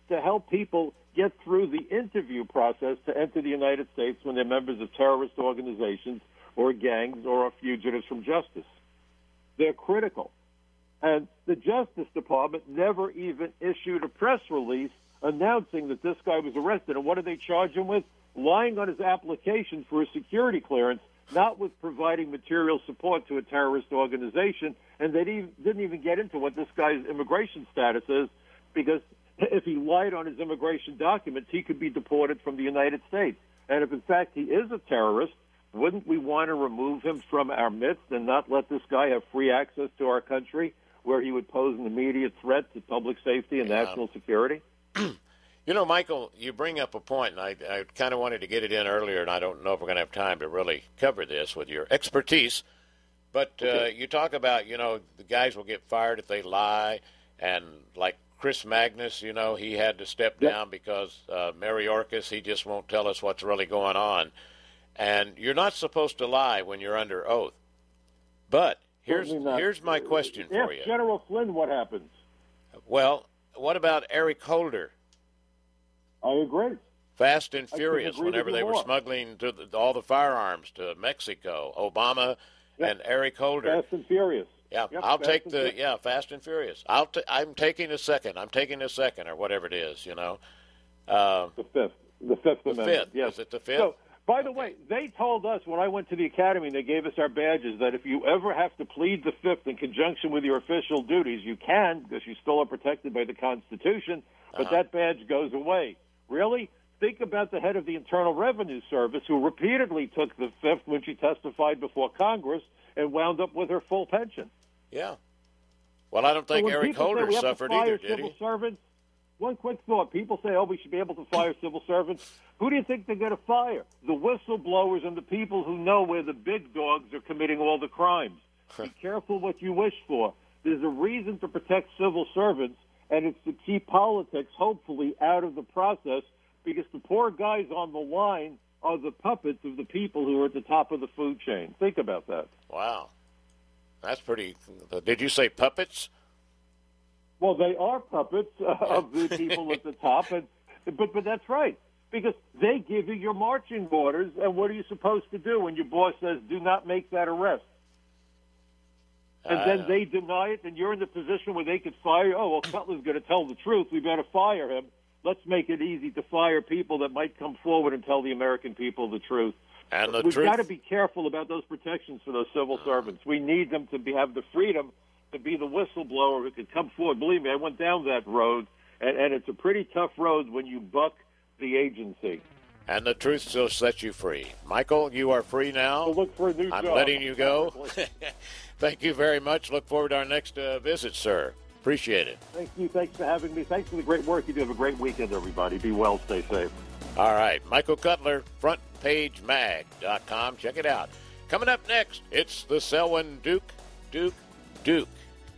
to help people get through the interview process to enter the United States when they're members of terrorist organizations or gangs or are fugitives from justice. They're critical. And the Justice Department never even issued a press release announcing that this guy was arrested. And what did they charge him with? Lying on his application for a security clearance, not with providing material support to a terrorist organization. And they didn't even get into what this guy's immigration status is, because if he lied on his immigration documents, he could be deported from the United States. And if, in fact, he is a terrorist, wouldn't we want to remove him from our midst and not let this guy have free access to our country, where he would pose an immediate threat to public safety and yeah. national security? You know, Michael, you bring up a point, and I, I kind of wanted to get it in earlier, and I don't know if we're going to have time to really cover this with your expertise. But uh, okay. you talk about, you know, the guys will get fired if they lie, and like Chris Magnus, you know, he had to step yep. down because uh, Mayorkas, he just won't tell us what's really going on. And you're not supposed to lie when you're under oath. But here's here's my question Ask for you. General Flynn, what happens? Well, what about Eric Holder? I agree. Fast and Furious, agree whenever they more. were smuggling to the, all the firearms to Mexico, Obama yep. and Eric Holder. Fast and Furious. Yeah, yep, I'll Fast take and the Furious. yeah, Fast and Furious. I'll t- I'm taking a second. I'm taking a second, or whatever it is. You know, uh, the fifth, the Fifth the Amendment. Fifth. Yes. Is it the fifth? So, by the way, they told us when I went to the academy, and they gave us our badges, that if you ever have to plead the Fifth in conjunction with your official duties, you can, because you still are protected by the Constitution, but Uh-huh. that badge goes away. Really? Think about the head of the Internal Revenue Service, who repeatedly took the Fifth when she testified before Congress and wound up with her full pension. Yeah. Well, I don't think so when Eric people say Holder we have to suffered fire either, did civil he? Servants, one quick thought. People say, oh, we should be able to fire civil servants. Who do you think they're going to fire? The whistleblowers and the people who know where the big dogs are committing all the crimes. Be careful what you wish for. There's a reason to protect civil servants, and it's to keep politics, hopefully, out of the process, because the poor guys on the line are the puppets of the people who are at the top of the food chain. Think about that. Wow. That's pretty... Did you say puppets? Well, they are puppets uh, of the people at the top, and, but but that's right, because they give you your marching orders, and what are you supposed to do when your boss says, do not make that arrest? And Uh, then they deny it, and you're in the position where they could fire you. Oh, well, Cutler's going to tell the truth. We better fire him. Let's make it easy to fire people that might come forward and tell the American people the truth. And the We've truth... got to be careful about those protections for those civil servants. We need them to be, have the freedom to be the whistleblower who can come forward. Believe me, I went down that road, and, and it's a pretty tough road when you buck the agency. And the truth will set you free. Michael, you are free now. So look for a new I'm job. letting you go. Thank you very much. Look forward to our next uh, visit, sir. Appreciate it. Thank you. Thanks for having me. Thanks for the great work you do. Have a great weekend, everybody. Be well. Stay safe. All right. Michael Cutler, front page mag dot com. Check it out. Coming up next, it's the Selwyn Duke, Duke, Duke.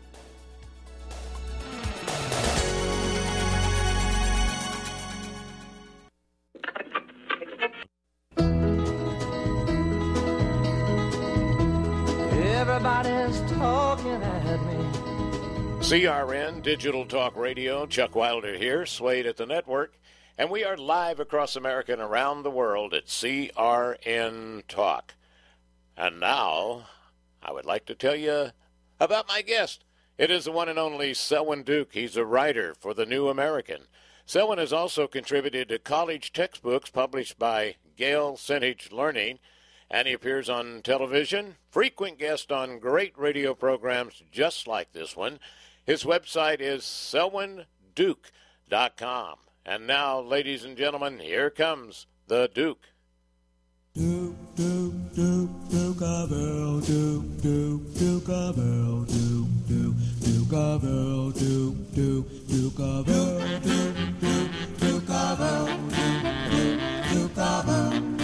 Everybody's talking at me. C R N, Digital Talk Radio. Chuck Wilder here, Swayed at the Network. And we are live across America and around the world at C R N Talk. And now, I would like to tell you about my guest. It is the one and only Selwyn Duke. He's a writer for The New American. Selwyn has also contributed to college textbooks published by Gale Centage Learning, and he appears on television, frequent guest on great radio programs just like this one. His website is selwyn duke dot com. And now, ladies and gentlemen, here comes the Duke. Duke, Duke, Duke, Dukeaville, Duke, Duke, Dukeaville, Duke, Duke, Dukeaville, Duke, Duke, Dukeaville, Duke, Duke, Dukeaville, Duke, Duke, Dukeaville.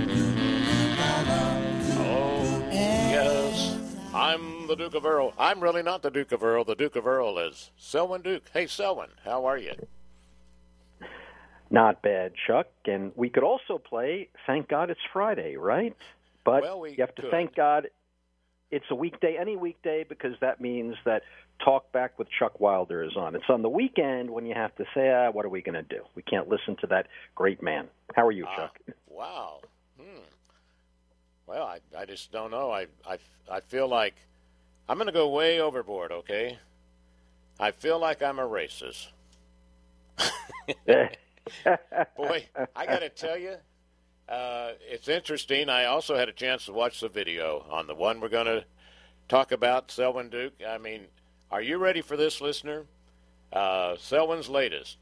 Oh, yes. I'm the Duke of Earl. I'm really not the Duke of Earl. The Duke of Earl is Selwyn Duke. Hey, Selwyn, how are you? Not bad, Chuck. And we could also play Thank God It's Friday, right? But well, we you have to could. thank God it's a weekday, any weekday, because that means that Talk Back with Chuck Wilder is on. It's on the weekend when you have to say, ah, what are we going to do? We can't listen to that great man. How are you, uh, Chuck? Wow. Hmm. Well, I, I just don't know. I, I, I feel like I'm going to go way overboard, okay? I feel like I'm a racist. Boy, I got to tell you, uh, it's interesting. I also had a chance to watch the video on the one we're going to talk about, Selwyn Duke. I mean, are you ready for this, listener? Uh, Selwyn's latest.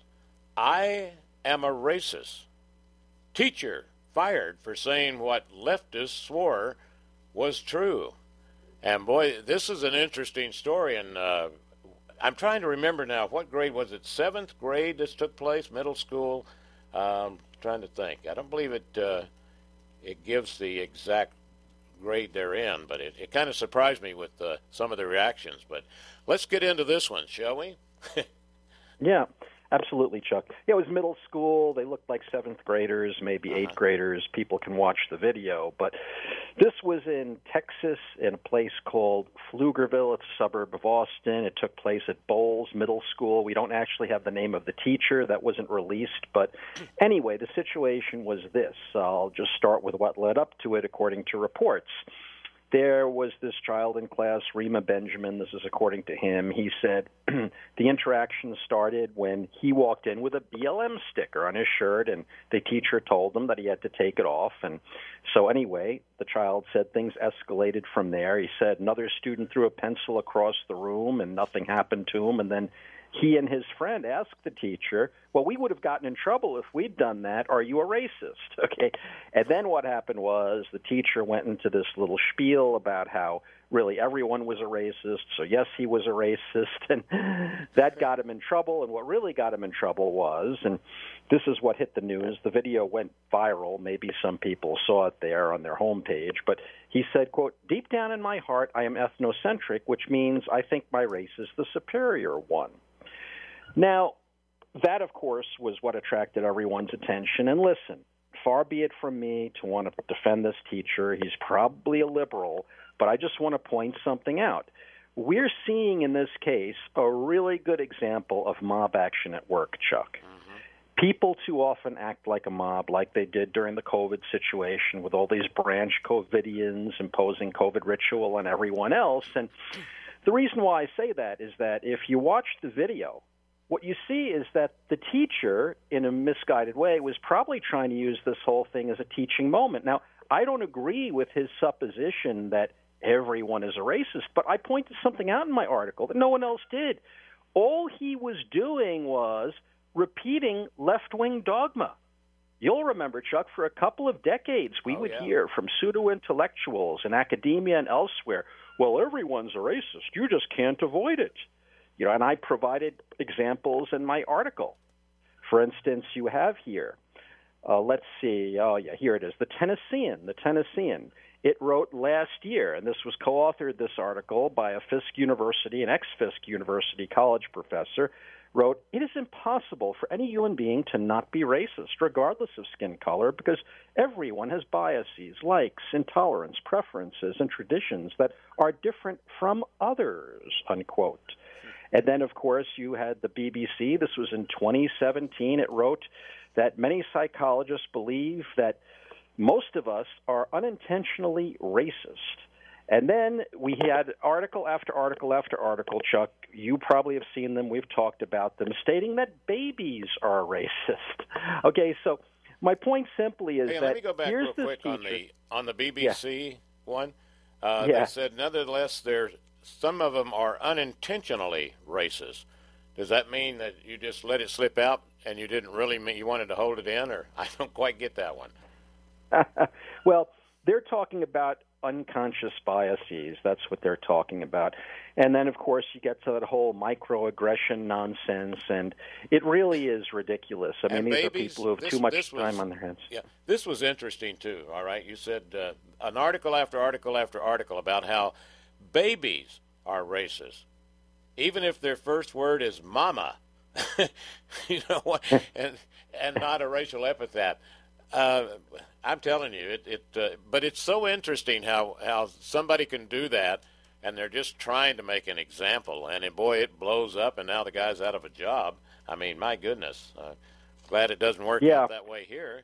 I am a racist. Teacher fired for saying what leftists swore was true. And, boy, this is an interesting story, and uh, I'm trying to remember now. What grade was it? Seventh grade this took place, middle school? Um, trying to think. I don't believe it uh, it gives the exact grade they're in, but it, it kind of surprised me with uh, some of the reactions. But let's get into this one, shall we? Yeah, absolutely, Chuck. Yeah, it was middle school. They looked like seventh graders, maybe uh-huh. eighth graders. People can watch the video. But this was in Texas in a place called Pflugerville. It's a suburb of Austin. It took place at Bowles Middle School. We don't actually have the name of the teacher. That wasn't released. But anyway, the situation was this. I'll just start with what led up to it according to reports. There was this child in class, Rima Benjamin. This is according to him. He said the interaction started when he walked in with a B L M sticker on his shirt, and the teacher told him that he had to take it off. And so anyway, the child said things escalated from there. He said another student threw a pencil across the room, and nothing happened to him. And then he and his friend asked the teacher, well, we would have gotten in trouble if we'd done that. Are you a racist? Okay. And then what happened was the teacher went into this little spiel about how really everyone was a racist. So, yes, he was a racist. And that got him in trouble. And what really got him in trouble was, and this is what hit the news, the video went viral. Maybe some people saw it there on their homepage. But he said, quote, deep down in my heart, I am ethnocentric, which means I think my race is the superior one. Now, that, of course, was what attracted everyone's attention. And listen, far be it from me to want to defend this teacher. He's probably a liberal, but I just want to point something out. We're seeing in this case a really good example of mob action at work, Chuck. Mm-hmm. People too often act like a mob, like they did during the COVID situation with all these branch COVIDians imposing COVID ritual on everyone else. And the reason why I say that is that if you watch the video, what you see is that the teacher, in a misguided way, was probably trying to use this whole thing as a teaching moment. Now, I don't agree with his supposition that everyone is a racist, but I pointed something out in my article that no one else did. All he was doing was repeating left-wing dogma. You'll remember, Chuck, for a couple of decades, we oh, would yeah. hear from pseudo-intellectuals in academia and elsewhere, well, everyone's a racist. You just can't avoid it. You know, and I provided examples in my article. For instance, you have here, uh, let's see, oh, yeah, here it is, the Tennessean, the Tennessean. It wrote last year, and this was co-authored, this article, by a Fisk University, an ex-Fisk University college professor, wrote, it is impossible for any human being to not be racist, regardless of skin color, because everyone has biases, likes, intolerance, preferences, and traditions that are different from others, unquote. And then, of course, you had the B B C. This was in twenty seventeen. It wrote that many psychologists believe that most of us are unintentionally racist. And then we had article after article after article, Chuck. You probably have seen them. We've talked about them, stating that babies are racist. Okay, so my point simply is hey, that let me go back here's real this quick teacher. on the on the B B C yeah. one. Uh, yeah. They said, nevertheless, there's some of them are unintentionally racist. Does that mean that you just let it slip out and you didn't really mean you wanted to hold it in? Or I don't quite get that one. Well, they're talking about unconscious biases. That's what they're talking about. And then, of course, you get to that whole microaggression nonsense, and it really is ridiculous. I mean, and these babies, are people who have this, too much was, time on their hands. Yeah, this was interesting, too, all right? You said uh, an article after article after article about how babies are racist, even if their first word is mama, you know what, and and not a racial epithet. Uh, I'm telling you, it. it uh, but it's so interesting how, how somebody can do that and they're just trying to make an example. And, it, boy, it blows up, and now the guy's out of a job. I mean, my goodness. Uh, glad it doesn't work Yeah. out that way here.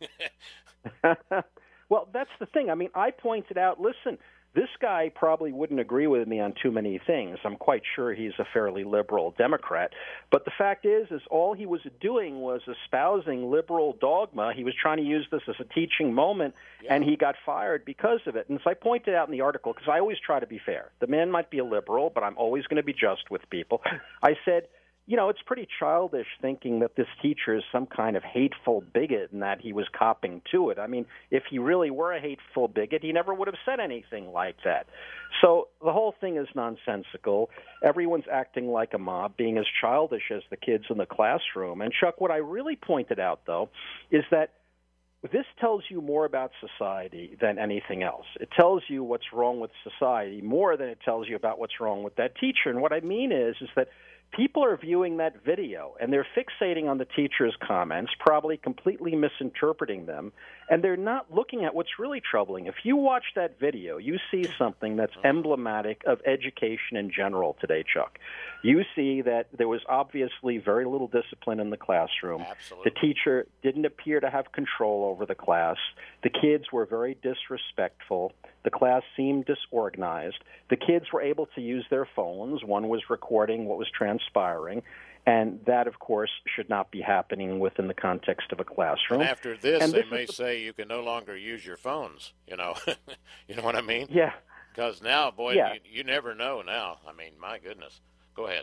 Well, that's the thing. I mean, I pointed out, listen, this guy probably wouldn't agree with me on too many things. I'm quite sure he's a fairly liberal Democrat. But the fact is, is all he was doing was espousing liberal dogma. He was trying to use this as a teaching moment, yeah. and he got fired because of it. And so I pointed out in the article, because I always try to be fair. The man might be a liberal, but I'm always going to be just with people. I said, you know, it's pretty childish thinking that this teacher is some kind of hateful bigot and that he was copping to it. I mean, if he really were a hateful bigot, he never would have said anything like that. So the whole thing is nonsensical. Everyone's acting like a mob, being as childish as the kids in the classroom. And, Chuck, what I really pointed out, though, is that this tells you more about society than anything else. It tells you what's wrong with society more than it tells you about what's wrong with that teacher. And what I mean is, is that people are viewing that video, and they're fixating on the teacher's comments, probably completely misinterpreting them, and they're not looking at what's really troubling. If you watch that video, you see something that's emblematic of education in general today, Chuck. You see that there was obviously very little discipline in the classroom. Absolutely. The teacher didn't appear to have control over the class. The kids were very disrespectful. The class seemed disorganized. The kids were able to use their phones. One was recording what was transpiring, and that, of course, should not be happening within the context of a classroom. And after this, and they this may the... say you can no longer use your phones, you know. You know what I mean? Yeah. Because now, boy, yeah. you, you never know now. I mean, my goodness. Go ahead.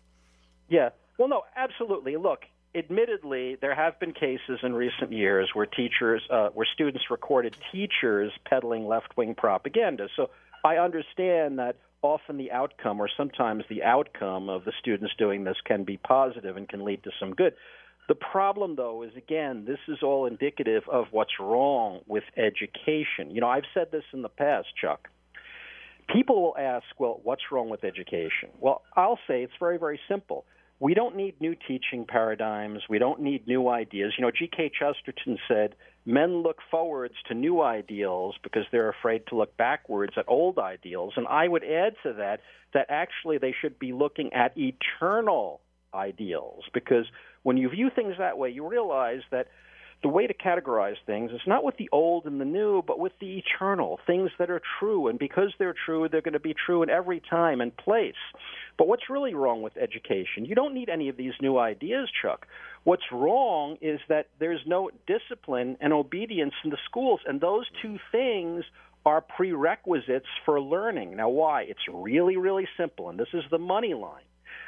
Yeah. Well, no, absolutely. Look, admittedly, there have been cases in recent years where teachers, uh, where students recorded teachers peddling left-wing propaganda. So I understand that often the outcome, or sometimes the outcome of the students doing this, can be positive and can lead to some good. The problem, though, is, again, this is all indicative of what's wrong with education. You know, I've said this in the past, Chuck. People will ask, well, what's wrong with education? Well, I'll say it's very, very simple. We don't need new teaching paradigms. We don't need new ideas. You know, G K Chesterton said, men look forwards to new ideals because they're afraid to look backwards at old ideals. And I would add to that that actually they should be looking at eternal ideals, because when you view things that way, you realize that the way to categorize things is not with the old and the new, but with the eternal, things that are true. And because they're true, they're going to be true in every time and place. But what's really wrong with education? You don't need any of these new ideas, Chuck. What's wrong is that there's no discipline and obedience in the schools, and those two things are prerequisites for learning. Now, why? It's really, really simple, and this is the money line.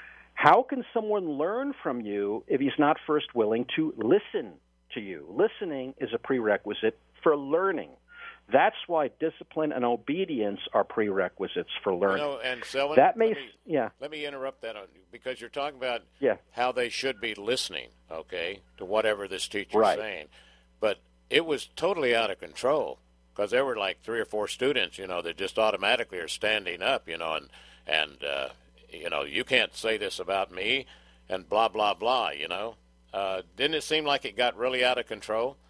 How can someone learn from you if he's not first willing to listen to you? Listening is a prerequisite for learning. That's why discipline and obedience are prerequisites for learning. You know, and Selwyn, that may, let me, yeah. Let me interrupt that on you, because you're talking about yeah. how they should be listening, okay, to whatever this teacher's right. saying. But it was totally out of control, because there were like three or four students, you know, that just automatically are standing up, you know, and and uh, you know, you can't say this about me, and blah blah blah, you know. Uh, didn't it seem like it got really out of control?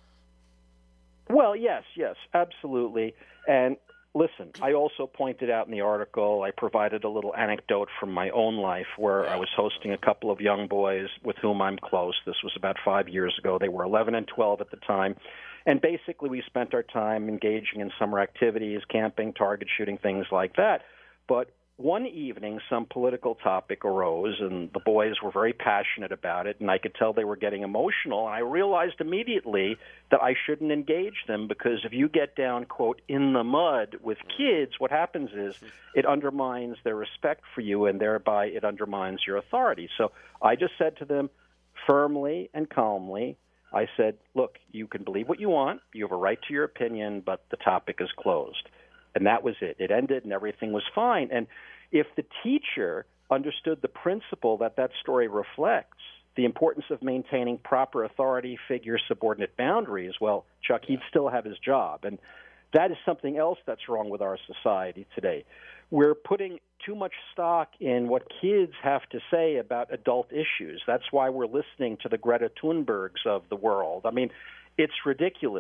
Well, yes, yes, absolutely. And listen, I also pointed out in the article, I provided a little anecdote from my own life where I was hosting a couple of young boys with whom I'm close. This was about five years ago. They were eleven and twelve at the time. And basically we spent our time engaging in summer activities, camping, target shooting, things like that. But one evening, some political topic arose, and the boys were very passionate about it, and I could tell they were getting emotional. And I realized immediately that I shouldn't engage them, because if you get down, quote, in the mud with kids, what happens is it undermines their respect for you, and thereby it undermines your authority. So I just said to them firmly and calmly, I said, look, you can believe what you want. You have a right to your opinion, but the topic is closed. And that was it. It ended and everything was fine. And if the teacher understood the principle that that story reflects, the importance of maintaining proper authority figure subordinate boundaries, well, Chuck, he'd still have his job. And that is something else that's wrong with our society today. We're putting too much stock in what kids have to say about adult issues. That's why we're listening to the Greta Thunbergs of the world. I mean, it's ridiculous.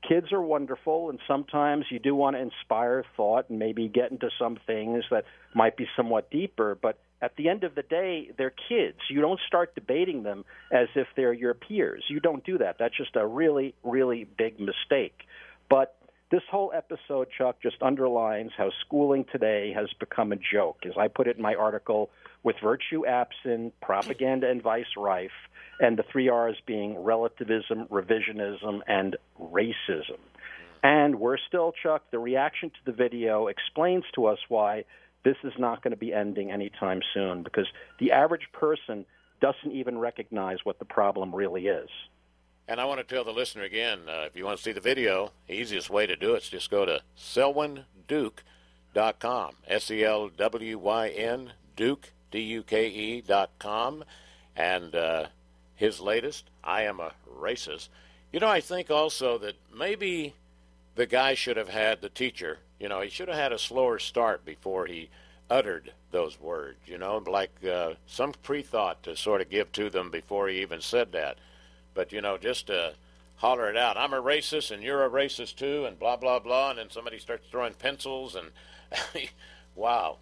kids are wonderful, and sometimes you do want to inspire thought and maybe get into some things that might be somewhat deeper, but at the end of the day, they're kids. You don't start debating them as if they're your peers. You don't do that. That's just a really, really big mistake. But this whole episode, Chuck, just underlines how schooling today has become a joke. As I put it in my article, with virtue absent, propaganda and vice rife, and the three R's being relativism, revisionism, and racism. And we're still, Chuck, the reaction to the video explains to us why this is not going to be ending anytime soon, because the average person doesn't even recognize what the problem really is. And I want to tell the listener again, uh, if you want to see the video, the easiest way to do it is just go to selwyn duke dot com, S E L W Y N, Duke, D U K E dot com, and uh, his latest, I Am a Racist. You know, I think also that maybe the guy should have had, the teacher, you know, he should have had a slower start before he uttered those words, you know, like uh, some pre-thought to sort of give to them before he even said that. But, you know, just to holler it out, I'm a racist and you're a racist too, and blah, blah, blah, and then somebody starts throwing pencils and, wow.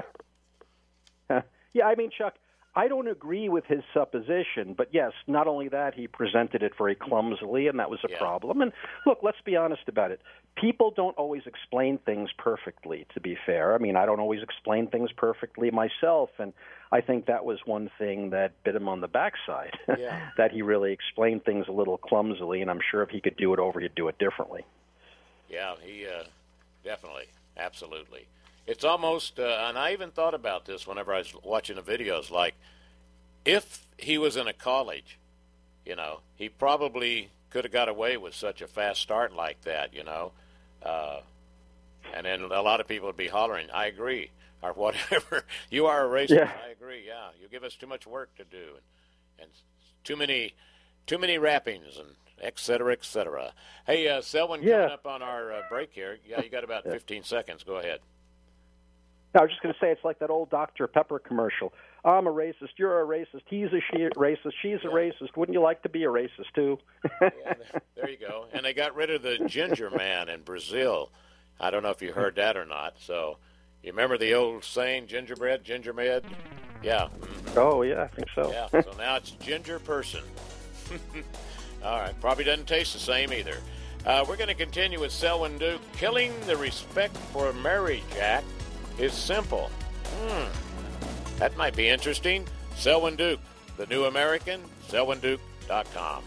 Yeah, I mean, Chuck, I don't agree with his supposition, but yes, not only that, he presented it very clumsily, and that was a yeah. problem. And look, let's be honest about it. People don't always explain things perfectly, to be fair. I mean, I don't always explain things perfectly myself, and I think that was one thing that bit him on the backside, yeah. that he really explained things a little clumsily, and I'm sure if he could do it over, he'd do it differently. Yeah, he uh, definitely, absolutely. It's almost, uh, and I even thought about this whenever I was watching the videos, like if he was in a college, you know, he probably could have got away with such a fast start like that, you know. Uh, and then a lot of people would be hollering, I agree, or whatever. You are a racist. Yeah. I agree, yeah. You give us too much work to do, and, and too many too many wrappings, and et cetera, et cetera. Hey, uh, Selwyn, yeah. coming up on our uh, break here. Yeah, you got about yeah. fifteen seconds. Go ahead. No, I was just going to say it's like that old Doctor Pepper commercial. I'm a racist. You're a racist. He's a she- racist. She's a racist. Wouldn't you like to be a racist, too? Yeah, there, there you go. And they got rid of the ginger man in Brazil. I don't know if you heard that or not. So you remember the old saying, gingerbread, gingermed? Yeah. Mm-hmm. Oh, yeah, I think so. Yeah, so now it's ginger person. All right. Probably doesn't taste the same either. Uh, we're going to continue with Selwyn Duke. Killing the Respect for Marriage Act is simple. Hmm. That might be interesting. Selwyn Duke, the new American, selwyn duke dot com.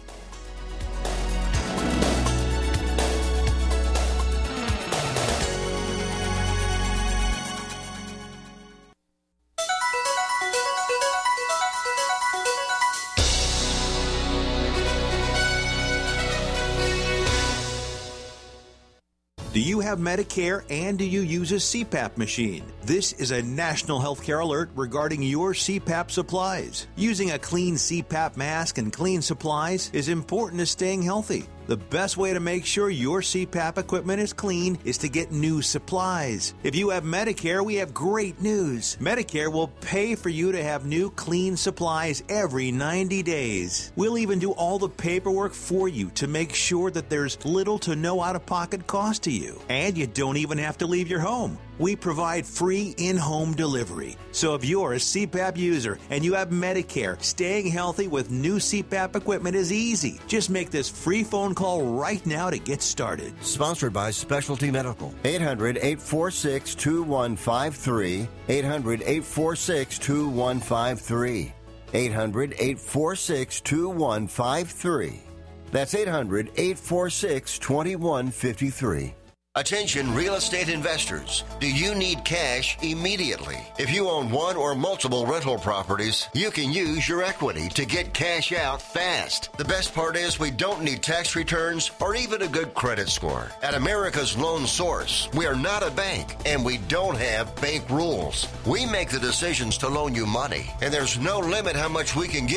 Do you have Medicare and do you use a C PAP machine? This is a national healthcare alert regarding your C PAP supplies. Using a clean C PAP mask and clean supplies is important to staying healthy. The best way to make sure your C PAP equipment is clean is to get new supplies. If you have Medicare, we have great news. Medicare will pay for you to have new clean supplies every ninety days. We'll even do all the paperwork for you to make sure that there's little to no out-of-pocket cost to you. And you don't even have to leave your home. We provide free in-home delivery. So if you're a C PAP user and you have Medicare, staying healthy with new C PAP equipment is easy. Just make this free phone call right now to get started. Sponsored by Specialty Medical. eight hundred, eight four six, two one five three. eight hundred, eight four six, two one five three. eight hundred, eight four six, two one five three. That's eight hundred, eight four six, two one five three. Attention real estate investors. Do you need cash immediately? If you own one or multiple rental properties, you can use your equity to get cash out fast. The best part is we don't need tax returns or even a good credit score. At America's Loan Source, we are not a bank and we don't have bank rules. We make the decisions to loan you money and there's no limit how much we can give you.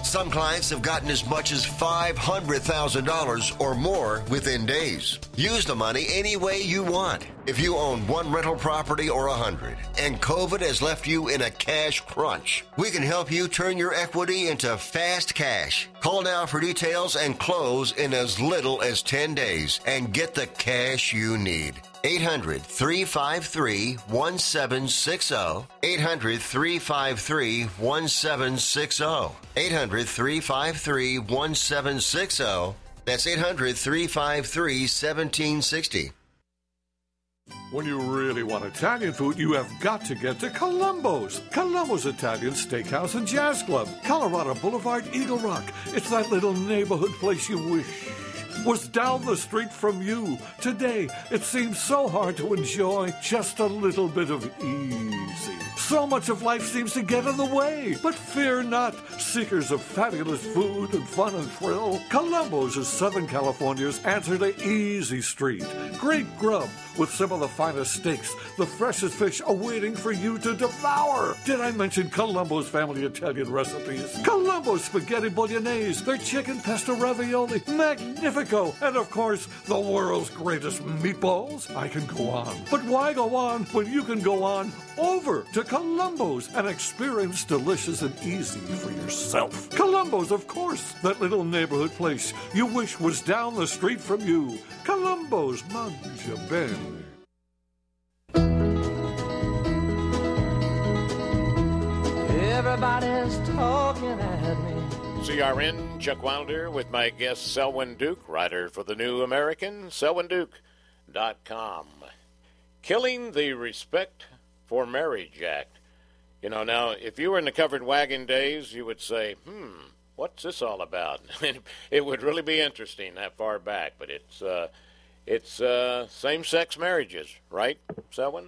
Some clients have gotten as much as five hundred thousand dollars or more within days. Use the money any way you want. If you own one rental property or a hundred, and COVID has left you in a cash crunch, we can help you turn your equity into fast cash. Call now for details and close in as little as ten days and get the cash you need. eight hundred, three five three, one seven six zero. eight hundred, three five three, one seven six zero. eight hundred, three five three, one seven six zero. That's eight hundred, three five three, one seven six zero. When you really want Italian food, you have got to get to Columbo's. Columbo's Italian Steakhouse and Jazz Club, Colorado Boulevard, Eagle Rock. It's that little neighborhood place you wish was down the street from you. Today, it seems so hard to enjoy just a little bit of easy. So much of life seems to get in the way. But fear not, seekers of fabulous food and fun and thrill. Columbo's is Southern California's answer to Easy Street. Great grub with some of the finest steaks, the freshest fish awaiting for you to devour. Did I mention Columbo's family Italian recipes? Columbo's spaghetti bolognese, their chicken pesto ravioli, magnifico, and of course, the world's greatest meatballs. I can go on. But why go on when you can go on over to Columbo's and experience delicious and easy for yourself? Columbo's, of course, that little neighborhood place you wish was down the street from you. Columbo's, mangia bene. Everybody's talking at me. C R N, Chuck Wilder with my guest Selwyn Duke, writer for the New American, selwyn duke dot com. Killing the Respect for Marriage Act. You know, now, if you were in the covered wagon days, you would say, hmm, what's this all about? It would really be interesting that far back, but it's uh, it's uh, same-sex marriages, right, Selwyn?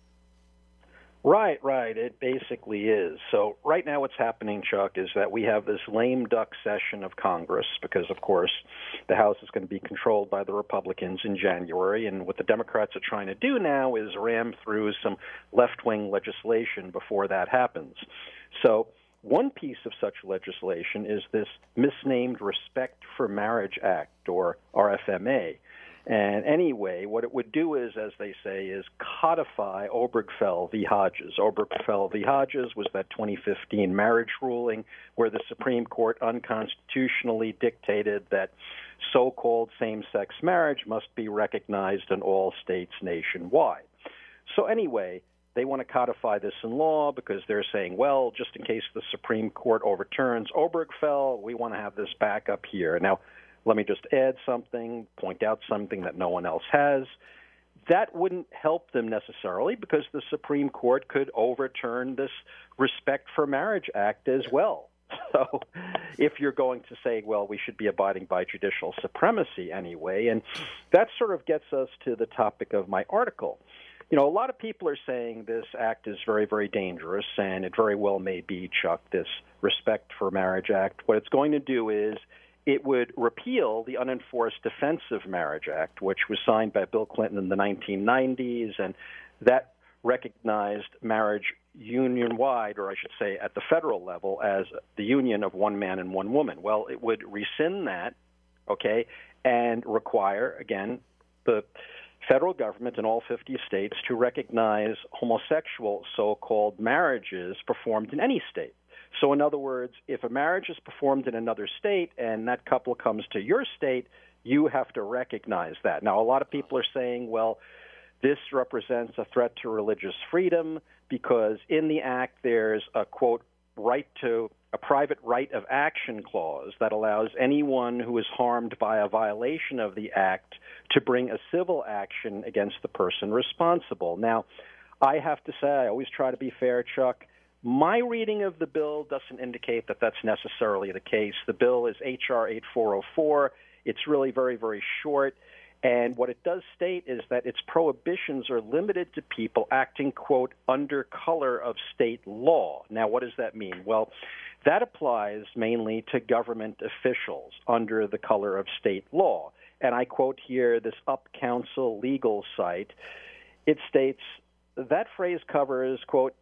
Right, right. It basically is. So right now what's happening, Chuck, is that we have this lame duck session of Congress because, of course, the House is going to be controlled by the Republicans in January. And what the Democrats are trying to do now is ram through some left-wing legislation before that happens. So one piece of such legislation is this misnamed Respect for Marriage Act, or R F M A. And anyway, what it would do is, as they say, is codify Obergefell v. Hodges. Obergefell v. Hodges was that twenty fifteen marriage ruling where the Supreme Court unconstitutionally dictated that so-called same-sex marriage must be recognized in all states nationwide. So anyway, they want to codify this in law because they're saying, well, just in case the Supreme Court overturns Obergefell, we want to have this back up here. Now, let me just add something, point out something that no one else has. That wouldn't help them necessarily because the Supreme Court could overturn this Respect for Marriage Act as well. So if you're going to say, well, we should be abiding by judicial supremacy anyway, and that sort of gets us to the topic of my article. You know, a lot of people are saying this act is very, very dangerous, and it very well may be, Chuck, this Respect for Marriage Act. What it's going to do is it would repeal the Unenforced Defensive Marriage Act, which was signed by Bill Clinton in the nineteen nineties, and that recognized marriage union-wide, or I should say at the federal level, as the union of one man and one woman. Well, it would rescind that, okay, and require, again, the federal government in all fifty states to recognize homosexual so-called marriages performed in any state. So in other words, if a marriage is performed in another state and that couple comes to your state, you have to recognize that. Now, a lot of people are saying, well, this represents a threat to religious freedom because in the act there's a, quote, right to a private right of action clause that allows anyone who is harmed by a violation of the act to bring a civil action against the person responsible. Now, I have to say, I always try to be fair, Chuck. My reading of the bill doesn't indicate that that's necessarily the case. The bill is H R eighty-four oh four. It's really very, very short. And what it does state is that its prohibitions are limited to people acting, quote, under color of state law. Now, what does that mean? Well, that applies mainly to government officials under the color of state law. And I quote here this Up Council legal site. It states, that phrase covers, quote,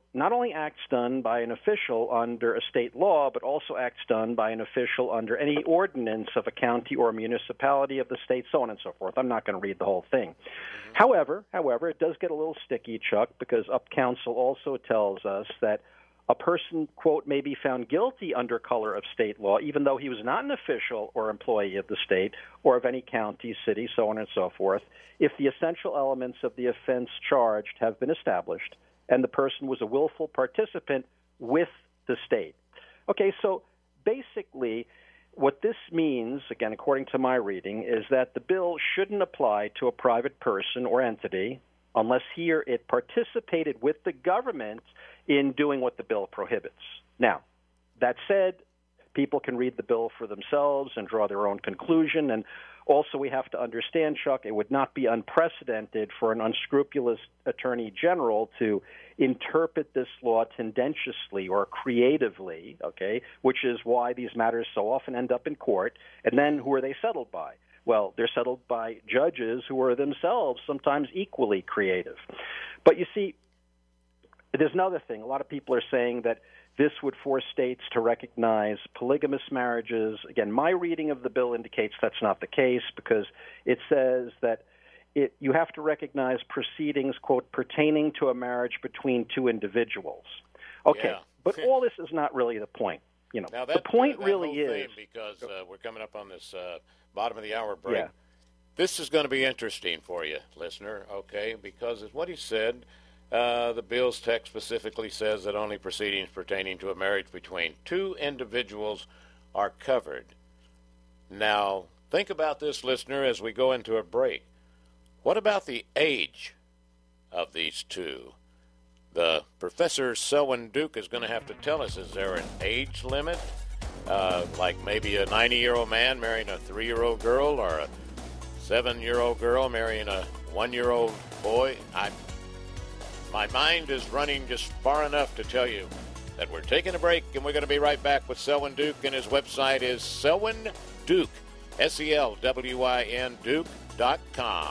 not only acts done by an official under a state law, but also acts done by an official under any ordinance of a county or a municipality of the state, so on and so forth. I'm not going to read the whole thing. Mm-hmm. However, however, it does get a little sticky, Chuck, because Up Counsel also tells us that a person, quote, may be found guilty under color of state law, even though he was not an official or employee of the state or of any county, city, so on and so forth, if the essential elements of the offense charged have been established and the person was a willful participant with the state. Okay, so basically what this means, again, according to my reading, is that the bill shouldn't apply to a private person or entity unless he or it participated with the government in doing what the bill prohibits. Now, that said, people can read the bill for themselves and draw their own conclusion. And also we have to understand, Chuck, it would not be unprecedented for an unscrupulous attorney general to interpret this law tendentiously or creatively, okay, which is why these matters so often end up in court. And then who are they settled by? Well, they're settled by judges who are themselves sometimes equally creative. But you see, there's another thing. A lot of people are saying that this would force states to recognize polygamous marriages. Again, my reading of the bill indicates that's not the case because it says that it, you have to recognize proceedings, quote, pertaining to a marriage between two individuals. Okay, yeah. But all this is not really the point. You know, now that, the point uh, that really whole is thing, because uh, we're coming up on this uh, bottom of the hour break. Yeah. This is going to be interesting for you, listener, okay, because as what he said, uh, the bill's text specifically says that only proceedings pertaining to a marriage between two individuals are covered. Now, think about this, listener, as we go into a break. What about the age of these two? The Professor Selwyn Duke is going to have to tell us, is there an age limit? Uh, like maybe a ninety-year-old man marrying a three-year-old girl or a seven-year-old girl marrying a one-year-old boy? I, my mind is running just far enough to tell you that we're taking a break, and we're going to be right back with Selwyn Duke, and his website is Selwyn Duke, S E L W I N Duke dot com.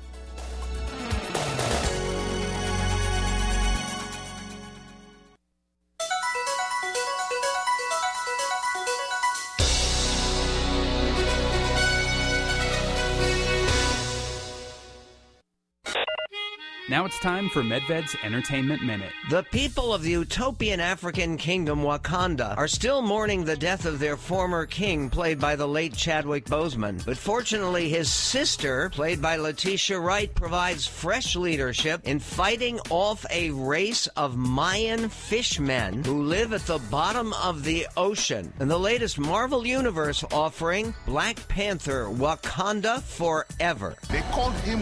Now it's time for Medved's Entertainment Minute. The people of the utopian African kingdom Wakanda are still mourning the death of their former king, played by the late Chadwick Boseman. But fortunately, his sister, played by Letitia Wright, provides fresh leadership in fighting off a race of Mayan fishmen who live at the bottom of the ocean. In the latest Marvel Universe offering, Black Panther Wakanda Forever. They call him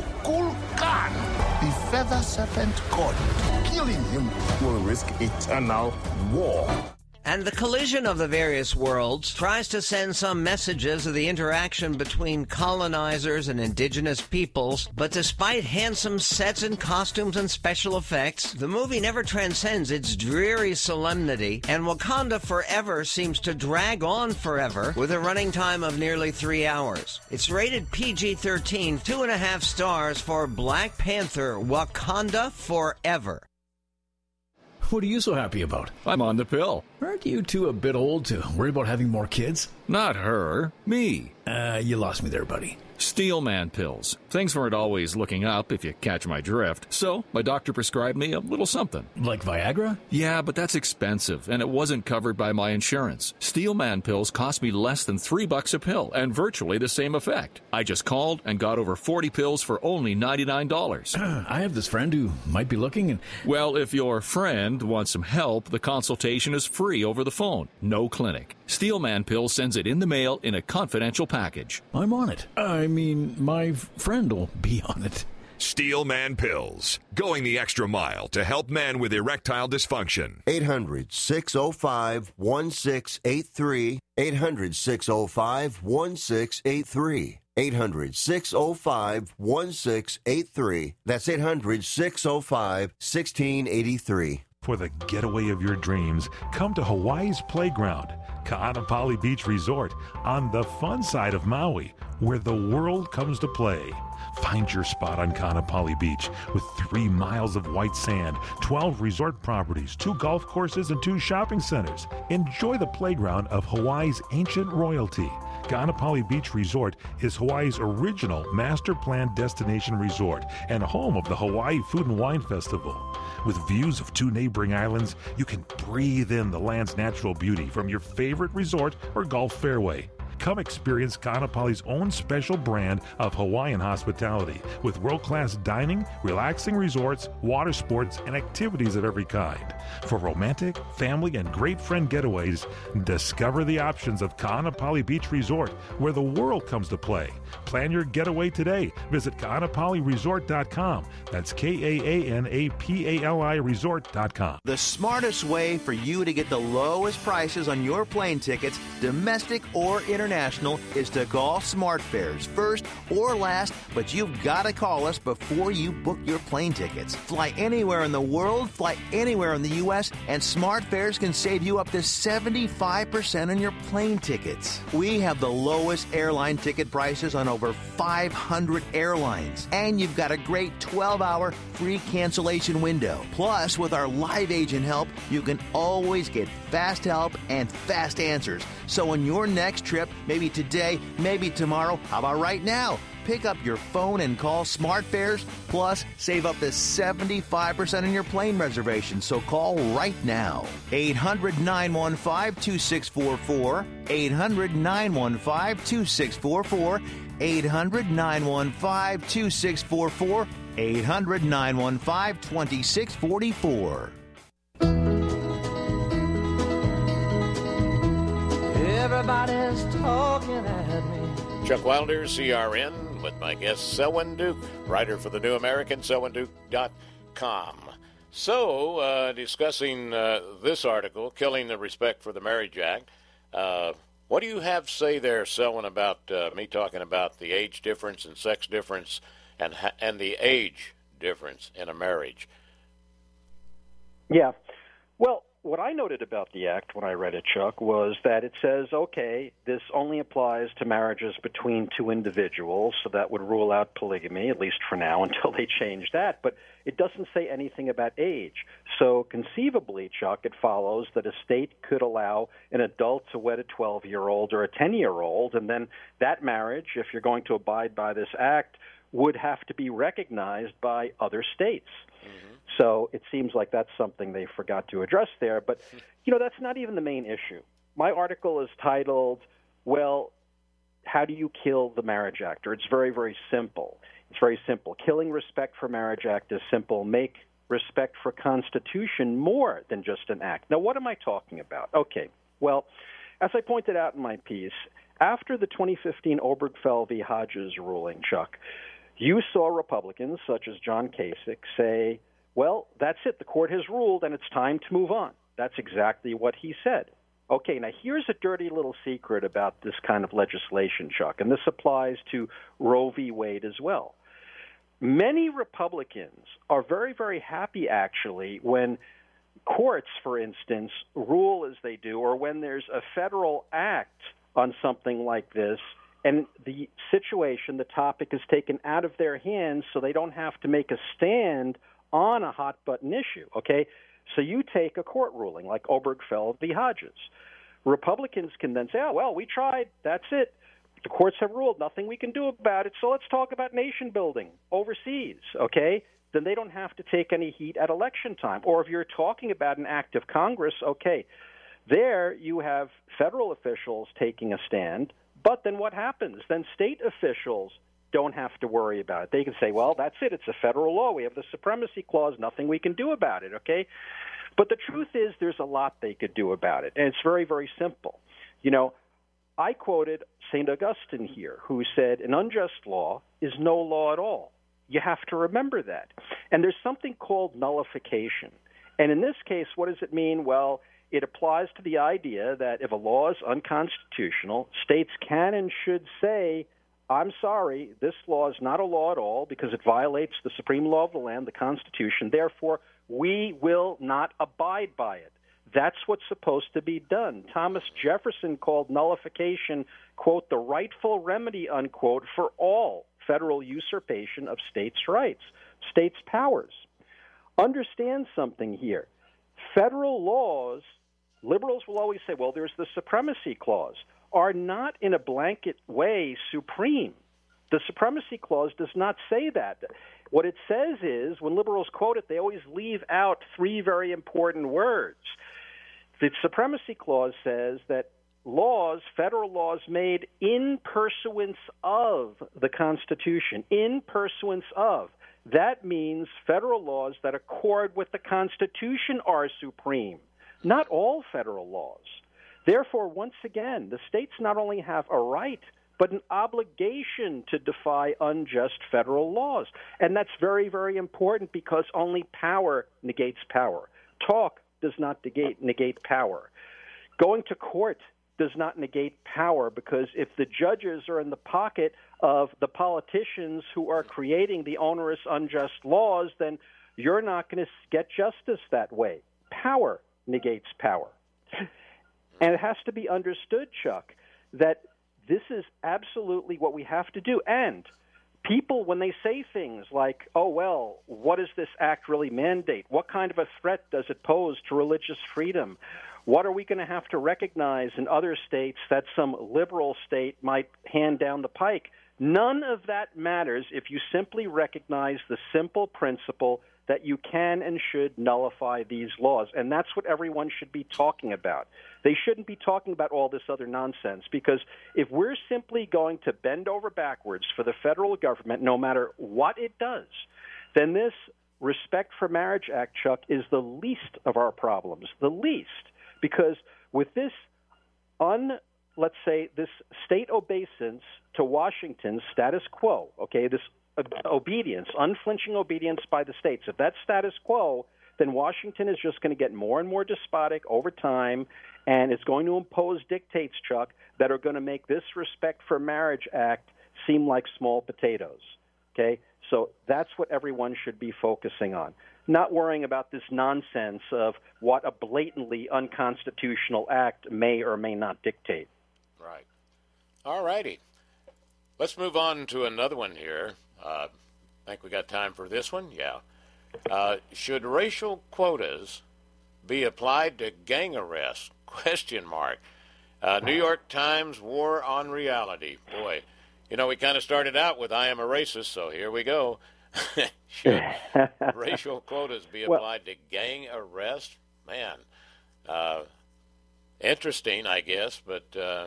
Kukulkan, the feather serpent god. Killing him will risk eternal war. And the collision of the various worlds tries to send some messages of the interaction between colonizers and indigenous peoples, but despite handsome sets and costumes and special effects, the movie never transcends its dreary solemnity, and Wakanda Forever seems to drag on forever with a running time of nearly three hours. It's rated P G thirteen, two and a half stars for Black Panther Wakanda Forever. What are you so happy about? I'm on the pill. Aren't you two a bit old to worry about having more kids? Not her, me. Uh, you lost me there, buddy. Steelman pills. Things weren't always looking up, if you catch my drift. So, my doctor prescribed me a little something. Like Viagra? Yeah, but that's expensive, and it wasn't covered by my insurance. Steelman pills cost me less than three bucks a pill, and virtually the same effect. I just called and got over forty pills for only ninety-nine dollars. I have this friend who might be looking and... Well, if your friend wants some help, the consultation is free over the phone. No clinic. Steelman Pill sends it in the mail in a confidential package. I'm on it. I mean, my friend will be on it. Steelman Pills. Going the extra mile to help men with erectile dysfunction. eight hundred, six oh five, one six eight three. eight hundred, six oh five, one six eight three. eight hundred, six oh five, one six eight three. That's eight hundred, six oh five, one six eight three. For the getaway of your dreams, come to Hawaii's Playground. Ka'anapali Beach Resort on the fun side of Maui, where the world comes to play. Find your spot on Ka'anapali Beach with three miles of white sand, twelve resort properties, two golf courses, and two shopping centers. Enjoy the playground of Hawaii's ancient royalty. Ka'anapali Beach Resort is Hawaii's original master planned destination resort and home of the Hawaii Food and Wine Festival. With views of two neighboring islands, you can breathe in the land's natural beauty from your favorite resort or golf fairway. Come experience Ka'anapali's own special brand of Hawaiian hospitality with world-class dining, relaxing resorts, water sports, and activities of every kind. For romantic, family, and great friend getaways, discover the options of Ka'anapali Beach Resort, where the world comes to play. Plan your getaway today. Visit Ka'anapali Resort dot com. That's K A A N A P A L I Resort dot com. The smartest way for you to get the lowest prices on your plane tickets, domestic or international, is to call SmartFares first or last, but you've got to call us before you book your plane tickets. Fly anywhere in the world, fly anywhere in the U S, and SmartFares can save you up to seventy-five percent on your plane tickets. We have the lowest airline ticket prices on over five hundred airlines, and you've got a great twelve hour free cancellation window. Plus, with our live agent help, you can always get fast help and fast answers. So on your next trip, maybe today, maybe tomorrow, how about right now? Pick up your phone and call SmartFares, plus save up to seventy-five percent on your plane reservation. So call right now. eight hundred, nine one five, two six four four. eight hundred, nine one five, two six four four. eight hundred, nine one five, two six four four. eight hundred, nine one five, two six four four. Everybody's talking at me. Chuck Wilder, C R N, with my guest Selwyn Duke, writer for the New American, selwyn duke dot com. So, uh, discussing uh, this article, Killing the Respect for the Marriage Act, uh, what do you have to say there, Selwyn, about uh, me talking about the age difference and sex difference and ha- and the age difference in a marriage? Yeah. Well, what I noted about the act when I read it, Chuck, was that it says, okay, this only applies to marriages between two individuals, so that would rule out polygamy, at least for now, until they change that. But it doesn't say anything about age. So conceivably, Chuck, it follows that a state could allow an adult to wed a twelve-year-old or a ten-year-old, and then that marriage, if you're going to abide by this act, would have to be recognized by other states. Mm-hmm. So it seems like that's something they forgot to address there. But, you know, that's not even the main issue. My article is titled, well, how do you kill the Marriage Act? Or it's very, very simple. It's very simple. Killing respect for Marriage Act is simple. Make respect for Constitution more than just an act. Now, what am I talking about? Okay, well, as I pointed out in my piece, after the twenty fifteen Obergefell v. Hodges ruling, Chuck, you saw Republicans such as John Kasich say, well, that's it. The court has ruled, and it's time to move on. That's exactly what he said. Okay, now here's a dirty little secret about this kind of legislation, Chuck, and this applies to Roe v. Wade as well. Many Republicans are very, very happy, actually, when courts, for instance, rule as they do, or when there's a federal act on something like this, and the situation, the topic is taken out of their hands so they don't have to make a stand on a hot-button issue, okay? So you take a court ruling like Obergefell v. Hodges. Republicans can then say, oh, well, we tried. That's it. The courts have ruled. Nothing we can do about it. So let's talk about nation building overseas, okay? Then they don't have to take any heat at election time. Or if you're talking about an act of Congress, okay, there you have federal officials taking a stand. But then what happens? Then state officials don't have to worry about it. They can say, well, that's it. It's a federal law. We have the supremacy clause. Nothing we can do about it, okay? But the truth is there's a lot they could do about it, and it's very, very simple. You know, I quoted Saint Augustine here, who said, an unjust law is no law at all. You have to remember that. And there's something called nullification. And in this case, what does it mean? Well, it applies to the idea that if a law is unconstitutional, states can and should say, I'm sorry, this law is not a law at all because it violates the supreme law of the land, the Constitution. Therefore, we will not abide by it. That's what's supposed to be done. Thomas Jefferson called nullification, quote, the rightful remedy, unquote, for all federal usurpation of states' rights, states' powers. Understand something here. Federal laws, liberals will always say, well, there's the Supremacy Clause, are not in a blanket way supreme. The Supremacy Clause does not say that. What it says is, when liberals quote it, they always leave out three very important words. The Supremacy Clause says that laws, federal laws made in pursuance of the Constitution, in pursuance of, that means federal laws that accord with the Constitution are supreme, not all federal laws. Therefore, once again, the states not only have a right, but an obligation to defy unjust federal laws. And that's very, very important because only power negates power. Talk does not negate, negate power. Going to court does not negate power, because if the judges are in the pocket of the politicians who are creating the onerous, unjust laws, then you're not going to get justice that way. Power negates power. And it has to be understood, Chuck, that this is absolutely what we have to do. And people, when they say things like, oh, well, what does this act really mandate? What kind of a threat does it pose to religious freedom? What are we going to have to recognize in other states that some liberal state might hand down the pike? None of that matters if you simply recognize the simple principle that you can and should nullify these laws. And that's what everyone should be talking about. They shouldn't be talking about all this other nonsense, because if we're simply going to bend over backwards for the federal government, no matter what it does, then this Respect for Marriage Act, Chuck, is the least of our problems, the least. Because with this un, let's say, this state obeisance to Washington's status quo, okay, this obedience, unflinching obedience by the states, if that's status quo, then Washington is just going to get more and more despotic over time, and it's going to impose dictates, Chuck, that are going to make this Respect for Marriage Act seem like small potatoes. Okay? So that's what everyone should be focusing on, not worrying about this nonsense of what a blatantly unconstitutional act may or may not dictate. Right. All righty. Let's move on to another one here. Uh, I think we got time for this one. Yeah. Uh, should racial quotas be applied to gang arrests? Question mark. Uh, New York Times War on Reality. Boy, you know, we kind of started out with I am a racist, so here we go. Should racial quotas be applied well, to gang arrests? Man, uh, interesting, I guess, but uh,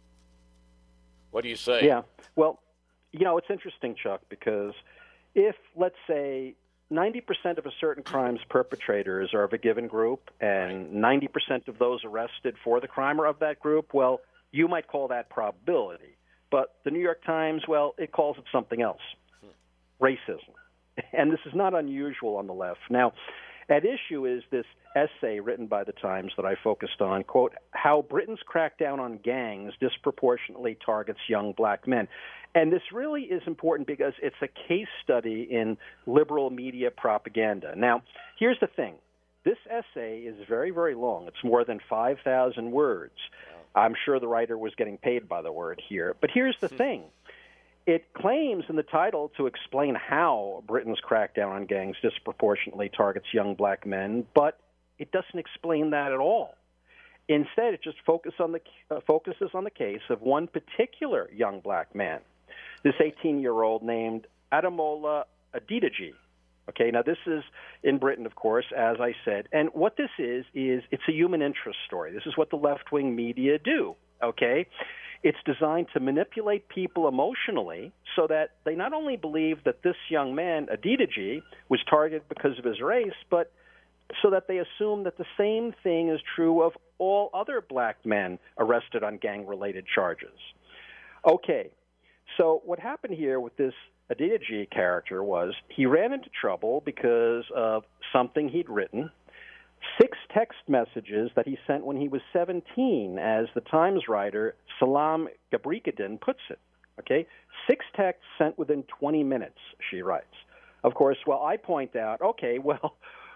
what do you say? Yeah, well, you know, it's interesting, Chuck, because if, let's say, ninety percent of a certain crime's perpetrators are of a given group and ninety percent of those arrested for the crime are of that group, well, you might call that probability. But the New York Times, well, it calls it something else, racism. And this is not unusual on the left. Now, at issue is this essay written by the Times that I focused on, quote, How Britain's Crackdown on Gangs Disproportionately Targets Young Black Men. And this really is important because it's a case study in liberal media propaganda. Now, here's the thing. This essay is very, very long. It's more than five thousand words. I'm sure the writer was getting paid by the word here. But here's the thing. It claims in the title to explain how Britain's crackdown on gangs disproportionately targets young black men, but it doesn't explain that at all. Instead, it just focus on the, uh, focuses on the case of one particular young black man, this eighteen-year-old named Ademola Adedeji. Okay, now this is in Britain, of course, as I said. And what this is, is it's a human interest story. This is what the left-wing media do, okay? It's designed to manipulate people emotionally so that they not only believe that this young man, Adedeji, was targeted because of his race, but so that they assume that the same thing is true of all other black men arrested on gang-related charges. Okay, so what happened here with this Adedeji character was he ran into trouble because of something he'd written, six text messages that he sent when he was seventeen, as the Times writer Salam Gabrikadin puts it. Okay, six texts sent within twenty minutes, she writes. Of course, well, I point out, okay, well,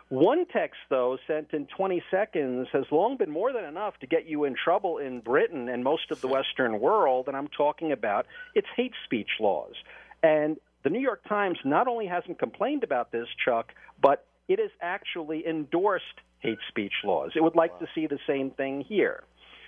One text, though, sent in twenty seconds has long been more than enough to get you in trouble in Britain and most of the Western world, and I'm talking about its hate speech laws. And the New York Times not only hasn't complained about this, Chuck, but it has actually endorsed hate speech laws. It would like wow. to see the same thing here.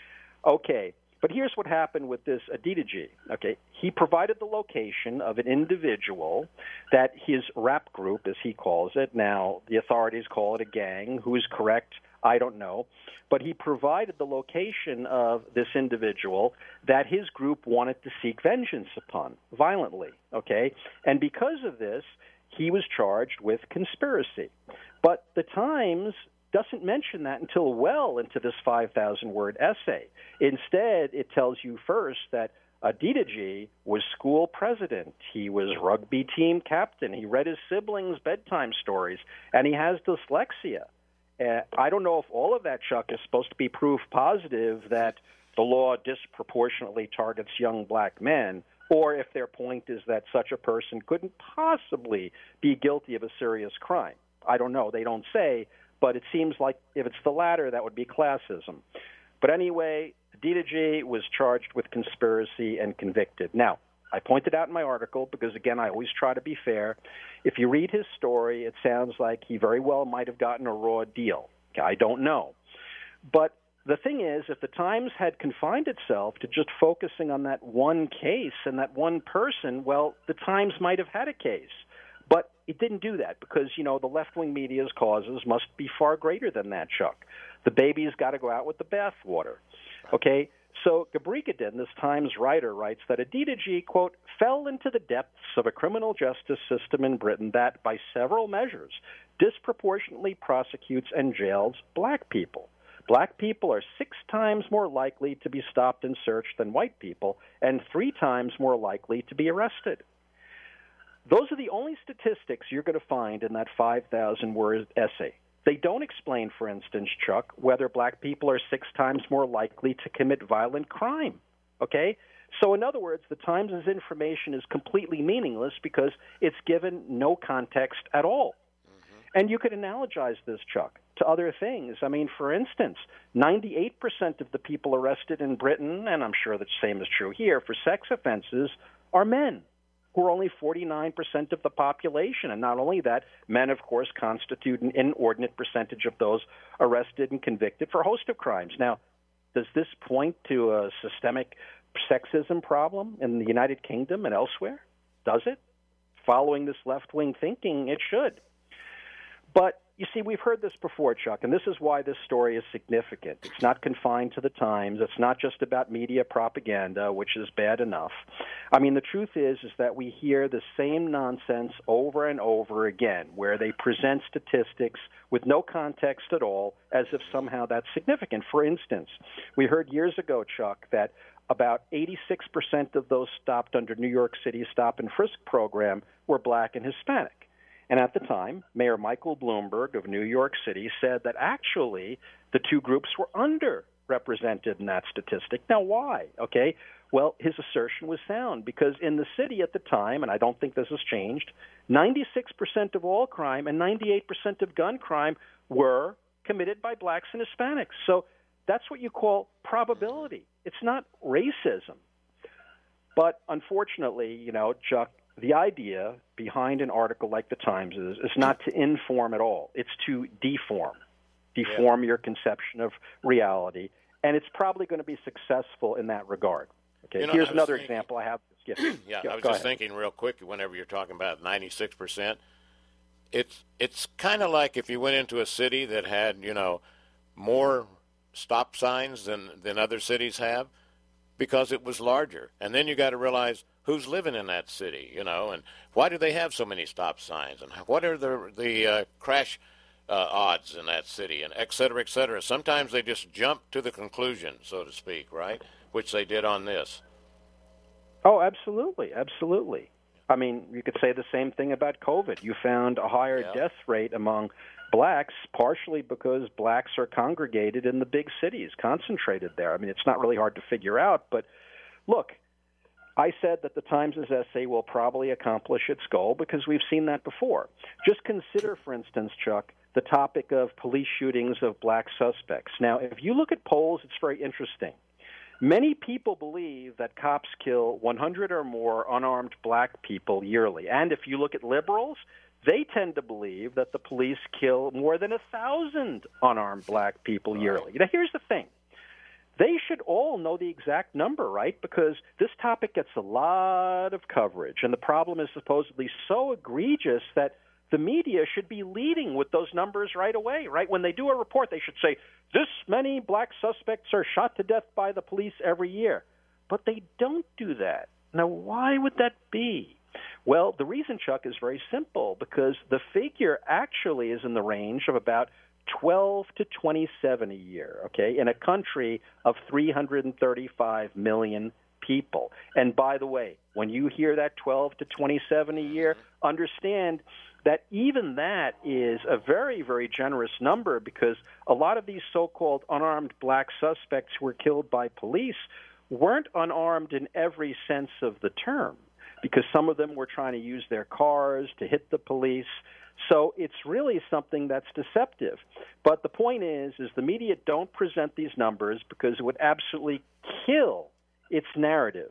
Okay, but here's what happened with this Adedeji. Okay, he provided the location of an individual that his rap group, as he calls it, now the authorities call it a gang. Who is correct, I don't know. But he provided the location of this individual that his group wanted to seek vengeance upon violently. Okay, and because of this, he was charged with conspiracy. But the Times doesn't mention that until well into this five thousand word essay. Instead, it tells you first that Adedeji was school president. He was rugby team captain. He read his siblings' bedtime stories, and he has dyslexia. Uh, I don't know if all of that, Chuck, is supposed to be proof positive that the law disproportionately targets young black men, or if their point is that such a person couldn't possibly be guilty of a serious crime. I don't know. They don't say. But it seems like if it's the latter, that would be classism. But anyway, Adedeji was charged with conspiracy and convicted. Now, I pointed out in my article, because, again, I always try to be fair, if you read his story, it sounds like he very well might have gotten a raw deal. I don't know. But the thing is, if the Times had confined itself to just focusing on that one case and that one person, well, the Times might have had a case. But it didn't do that because, you know, the left-wing media's causes must be far greater than that, Chuck. The baby's got to go out with the bathwater. Okay? So Gabrigadin, this Times writer, writes that Adedeji, quote, fell into the depths of a criminal justice system in Britain that, by several measures, disproportionately prosecutes and jails black people. Black people are six times more likely to be stopped and searched than white people, and three times more likely to be arrested. Those are the only statistics you're going to find in that five thousand word essay. They don't explain, for instance, Chuck, whether black people are six times more likely to commit violent crime. Okay? So, in other words, the Times' information is completely meaningless because it's given no context at all. Mm-hmm. And you could analogize this, Chuck, to other things. I mean, for instance, ninety-eight percent of the people arrested in Britain, and I'm sure the same is true here, for sex offenses are men, who are only forty-nine percent of the population. And not only that, men, of course, constitute an inordinate percentage of those arrested and convicted for a host of crimes. Now, does this point to a systemic sexism problem in the United Kingdom and elsewhere? Does it? Following this left-wing thinking, it should. But, you see, we've heard this before, Chuck, and this is why this story is significant. It's not confined to the Times. It's not just about media propaganda, which is bad enough. I mean, the truth is, is that we hear the same nonsense over and over again, where they present statistics with no context at all, as if somehow that's significant. For instance, we heard years ago, Chuck, that about eighty-six percent of those stopped under New York City's Stop and Frisk program were black and Hispanic. And at the time, Mayor Michael Bloomberg of New York City said that actually the two groups were underrepresented in that statistic. Now, why? Okay, well, his assertion was sound because in the city at the time, and I don't think this has changed, ninety-six percent of all crime and ninety-eight percent of gun crime were committed by blacks and Hispanics. So that's what you call probability. It's not racism. But unfortunately, you know, Chuck, the idea behind an article like the Times is, is not to inform at all. It's to deform, deform yeah. your conception of reality, and it's probably going to be successful in that regard. Okay, you know, here's another thinking, example I have. Yeah, yeah Go, I was just ahead. thinking real quick whenever you're talking about ninety-six percent, it's, it's kind of like if you went into a city that had, you know, more stop signs than, than other cities have, because it was larger. And then you got to realize who's living in that city, you know, and why do they have so many stop signs, and what are the the uh, crash uh, odds in that city, and et cetera, et cetera. Sometimes they just jump to the conclusion, so to speak, right, which they did on this. Oh, absolutely, absolutely. I mean, you could say the same thing about COVID. You found a higher yeah. death rate among blacks, partially because blacks are congregated in the big cities, concentrated there. I mean, it's not really hard to figure out, but look, I said that the Times' essay will probably accomplish its goal because we've seen that before. Just consider, for instance, Chuck, the topic of police shootings of black suspects. Now, if you look at polls, it's very interesting. Many people believe that cops kill one hundred or more unarmed black people yearly. And if you look at liberals, they tend to believe that the police kill more than one thousand unarmed black people yearly. Now, here's the thing. They should all know the exact number, right? Because this topic gets a lot of coverage, and the problem is supposedly so egregious that the media should be leading with those numbers right away, right? When they do a report, they should say, this many black suspects are shot to death by the police every year. But they don't do that. Now, why would that be? Well, the reason, Chuck, is very simple, because the figure actually is in the range of about twelve to twenty-seven a year, okay, in a country of three hundred thirty-five million people. And by the way, when you hear that twelve to twenty-seven a year, understand that even that is a very, very generous number, because a lot of these so-called unarmed black suspects who were killed by police weren't unarmed in every sense of the term, because some of them were trying to use their cars to hit the police. So it's really something that's deceptive. But the point is, is the media don't present these numbers because it would absolutely kill its narrative.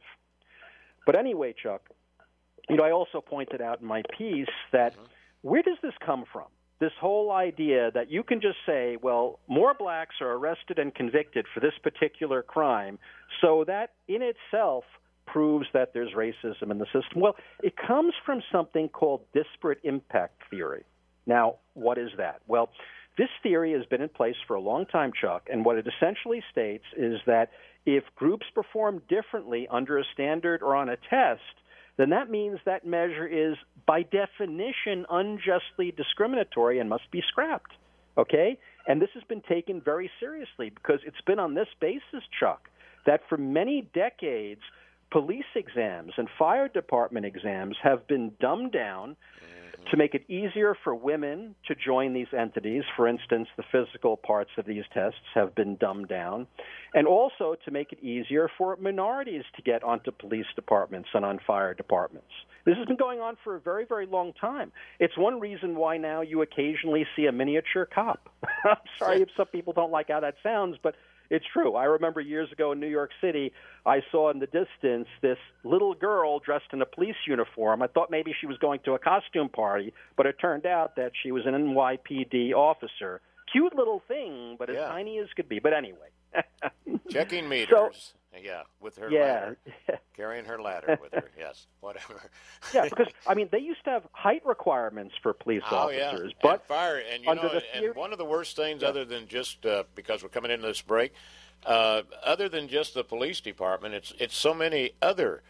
But anyway, Chuck, you know, I also pointed out in my piece that where does this come from? This whole idea that you can just say, well, more blacks are arrested and convicted for this particular crime, so that in itself proves that there's racism in the system. Well, it comes from something called disparate impact theory. Now, what is that? Well, this theory has been in place for a long time, Chuck, and what it essentially states is that if groups perform differently under a standard or on a test, then that means that measure is, by definition, unjustly discriminatory and must be scrapped, okay? And this has been taken very seriously because it's been on this basis, Chuck, that for many decades, police exams and fire department exams have been dumbed down to make it easier for women to join these entities. For instance, the physical parts of these tests have been dumbed down, and also to make it easier for minorities to get onto police departments and on fire departments. This has been going on for a very, very long time. It's one reason why now you occasionally see a miniature cop. I'm sorry if some people don't like how that sounds, but it's true. I remember years ago in New York City, I saw in the distance this little girl dressed in a police uniform. I thought maybe she was going to a costume party, but it turned out that she was an N Y P D officer. Cute little thing, but as yeah. tiny as could be. But anyway. Checking meters. So, yeah, with her yeah. ladder. Carrying her ladder with her, yes, whatever. Yeah, because, I mean, they used to have height requirements for police oh, officers. Yeah. But and fire, and, you under know, the and theory, one of the worst things, yeah. other than just, uh, because we're coming into this break, uh, other than just the police department, it's it's so many other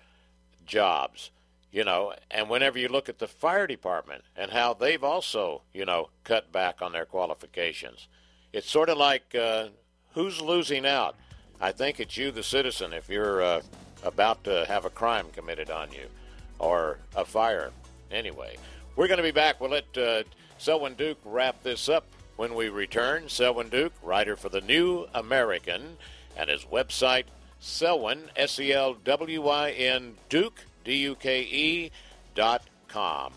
jobs, you know, and whenever you look at the fire department and how they've also, you know, cut back on their qualifications, it's sort of like uh, who's losing out? I think it's you, the citizen, if you're uh, about to have a crime committed on you or a fire. Anyway, we're going to be back. We'll let uh, Selwyn Duke wrap this up when we return. Selwyn Duke, writer for The New American, and his website, Selwyn, S E L W Y N, Duke, D U K E, dot com.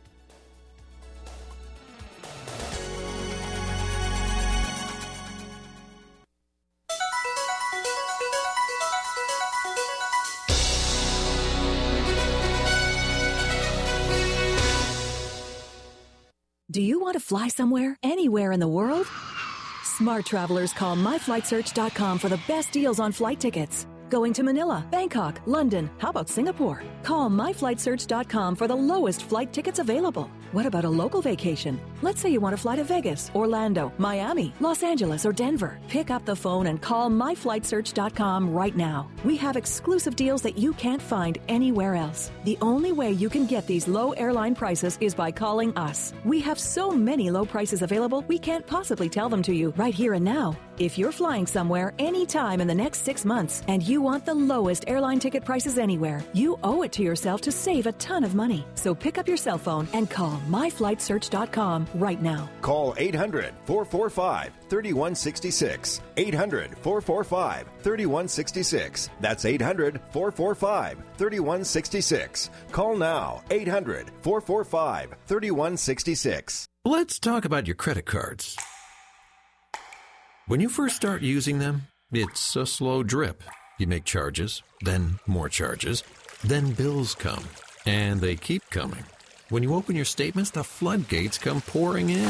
Do you want to fly somewhere, anywhere in the world? Smart travelers call my flight search dot com for the best deals on flight tickets. Going to Manila, Bangkok, London, how about Singapore? Call my flight search dot com for the lowest flight tickets available. What about a local vacation? Let's say you want to fly to Vegas, Orlando, Miami, Los Angeles, or Denver. Pick up the phone and call my flight search dot com right now. We have exclusive deals that you can't find anywhere else. The only way you can get these low airline prices is by calling us. We have so many low prices available, we can't possibly tell them to you right here and now. If you're flying somewhere anytime in the next six months and you want the lowest airline ticket prices anywhere, you owe it to yourself to save a ton of money. So pick up your cell phone and call my flight search dot com right now. Call eight hundred, four four five, three one six six. eight hundred, four four five, three one six six. That's eight hundred, four four five, three one six six. Call now. eight hundred, four four five, three one six six. Let's talk about your credit cards. When you first start using them, it's a slow drip. You make charges, then more charges, then bills come, and they keep coming. When you open your statements, the floodgates come pouring in.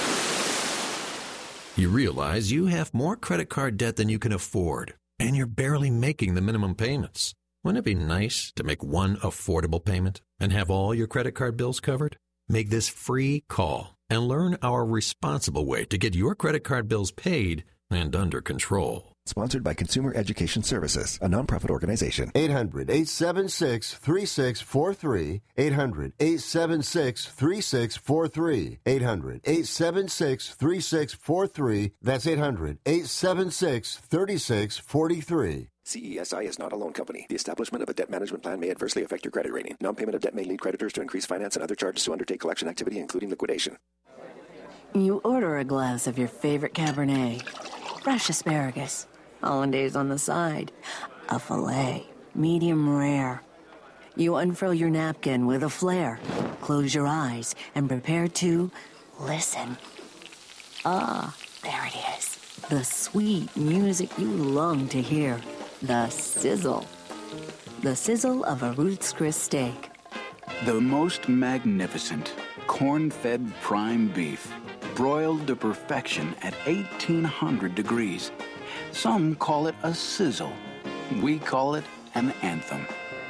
You realize you have more credit card debt than you can afford, and you're barely making the minimum payments. Wouldn't it be nice to make one affordable payment and have all your credit card bills covered? Make this free call and learn our responsible way to get your credit card bills paid and under control. Sponsored by Consumer Education Services, a nonprofit organization. eight hundred, eight seven six, three six four three. eight hundred, eight seven six, three six four three. eight hundred, eight seven six, three six four three. That's eight hundred, eight seven six, three six four three. C E S I is not a loan company. The establishment of a debt management plan may adversely affect your credit rating. Non-payment of debt may lead creditors to increase finance and other charges to undertake collection activity, including liquidation. You order a glass of your favorite Cabernet, fresh asparagus, hollandaise on the side, a filet, medium rare. You unfurl your napkin with a flair, close your eyes, and prepare to listen. Ah, there it is. The sweet music you long to hear. The sizzle. The sizzle of a Ruth's Chris steak. The most magnificent corn-fed prime beef, broiled to perfection at eighteen hundred degrees. Some call it a sizzle. We call it an anthem.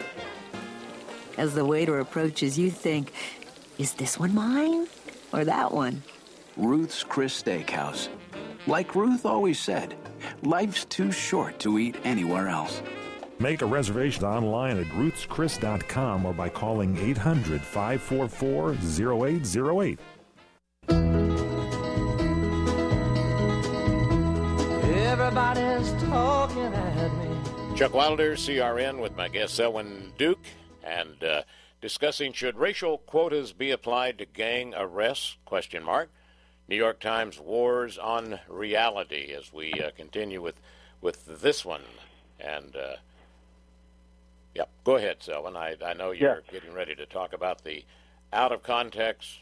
As the waiter approaches, you think, is this one mine or that one? Ruth's Chris Steakhouse. Like Ruth always said, life's too short to eat anywhere else. Make a reservation online at ruths chris dot com or by calling eight hundred, five four four, zero eight zero eight. Everybody's talking at me. Chuck Wilder, C R N, with my guest Selwyn Duke, and uh, discussing should racial quotas be applied to gang arrests, question mark. New York Times Wars on Reality, as we uh, continue with, with this one. And, uh, yeah, go ahead, Selwyn. I, I know you're yeah. getting ready to talk about the out-of-context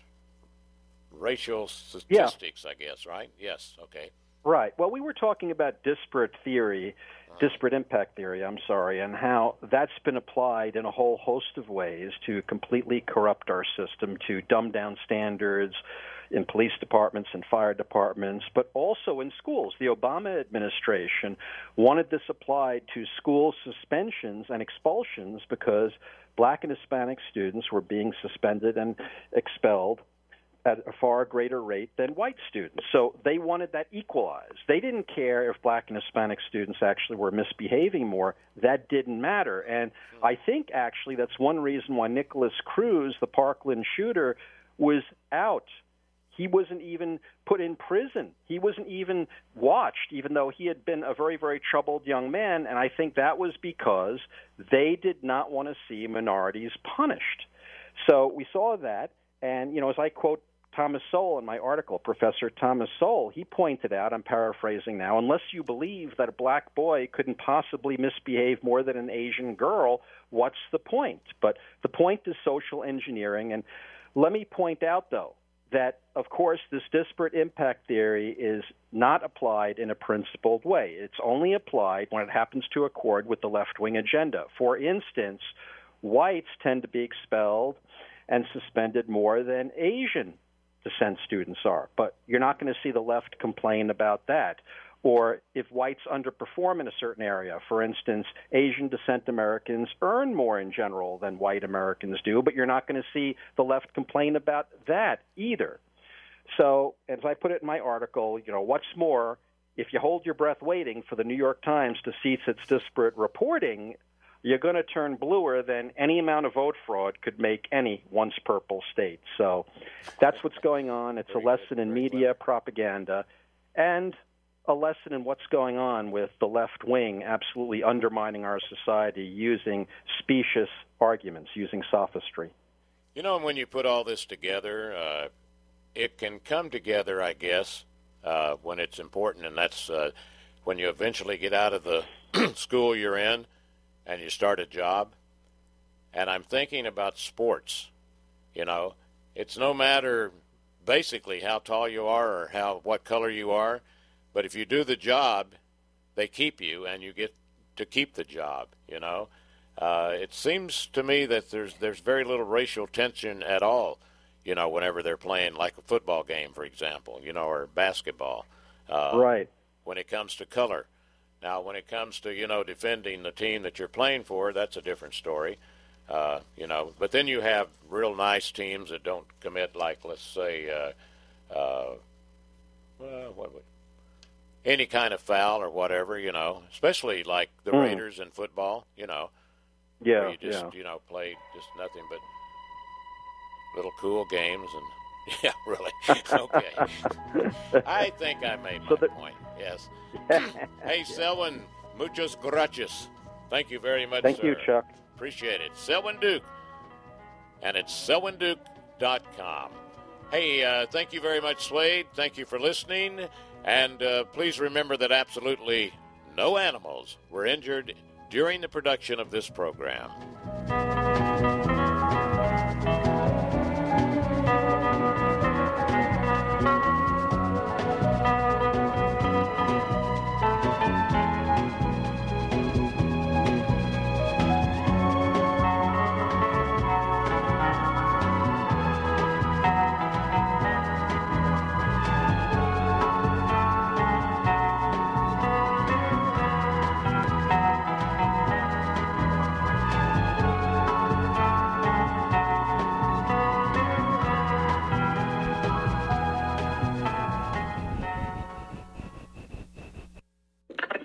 racial statistics, yeah. I guess, right? Yes, okay. Right. Well, we were talking about disparate theory, disparate impact theory, I'm sorry, and how that's been applied in a whole host of ways to completely corrupt our system, to dumb down standards in police departments and fire departments, but also in schools. The Obama administration wanted this applied to school suspensions and expulsions because black and Hispanic students were being suspended and expelled at a far greater rate than white students. So they wanted that equalized. They didn't care if black and Hispanic students actually were misbehaving more. That didn't matter. And I think actually that's one reason why Nicholas Cruz, the Parkland shooter, was out. He wasn't even put in prison. He wasn't even watched, even though he had been a very, very troubled young man. And I think that was because they did not want to see minorities punished. So we saw that. And, you know, as I quote Thomas Sowell in my article, Professor Thomas Sowell, he pointed out, I'm paraphrasing now, unless you believe that a black boy couldn't possibly misbehave more than an Asian girl, what's the point? But the point is social engineering. And let me point out, though, that, of course, this disparate impact theory is not applied in a principled way. It's only applied when it happens to accord with the left-wing agenda. For instance, whites tend to be expelled and suspended more than Asian descent students are. But you're not going to see the left complain about that. Or if whites underperform in a certain area, for instance, Asian descent Americans earn more in general than white Americans do, but you're not going to see the left complain about that either. So, as I put it in my article, you know, what's more, if you hold your breath waiting for the New York Times to cease its disparate reporting, you're going to turn bluer than any amount of vote fraud could make any once purple state. So that's what's going on. It's a lesson in media propaganda and a lesson in what's going on with the left wing absolutely undermining our society using specious arguments, using sophistry. You know, when you put all this together, uh, it can come together, I guess, uh, when it's important, and that's uh, when you eventually get out of the school you're in and you start a job. And I'm thinking about sports. You know, it's no matter basically how tall you are or how what color you are. But if you do the job, they keep you, and you get to keep the job, you know. Uh, it seems to me that there's there's very little racial tension at all, you know, whenever they're playing like a football game, for example, you know, or basketball. Uh, right. When it comes to color. Now, when it comes to, you know, defending the team that you're playing for, that's a different story, uh, you know. But then you have real nice teams that don't commit, like, let's say, uh, uh, well, what would, any kind of foul or whatever, you know, especially like the mm. Raiders in football, you know. Yeah, where you just, yeah. you know, play just nothing but little cool games and, yeah, really. Okay. I think I made my so the, point, yes. Hey, Selwyn, muchas gracias. Thank you very much, Thank sir. you, Chuck. Appreciate it. Selwyn Duke, and it's selwyn duke dot com. Hey, uh, thank you very much, Slade. Thank you for listening. And uh, please remember that absolutely no animals were injured during the production of this program.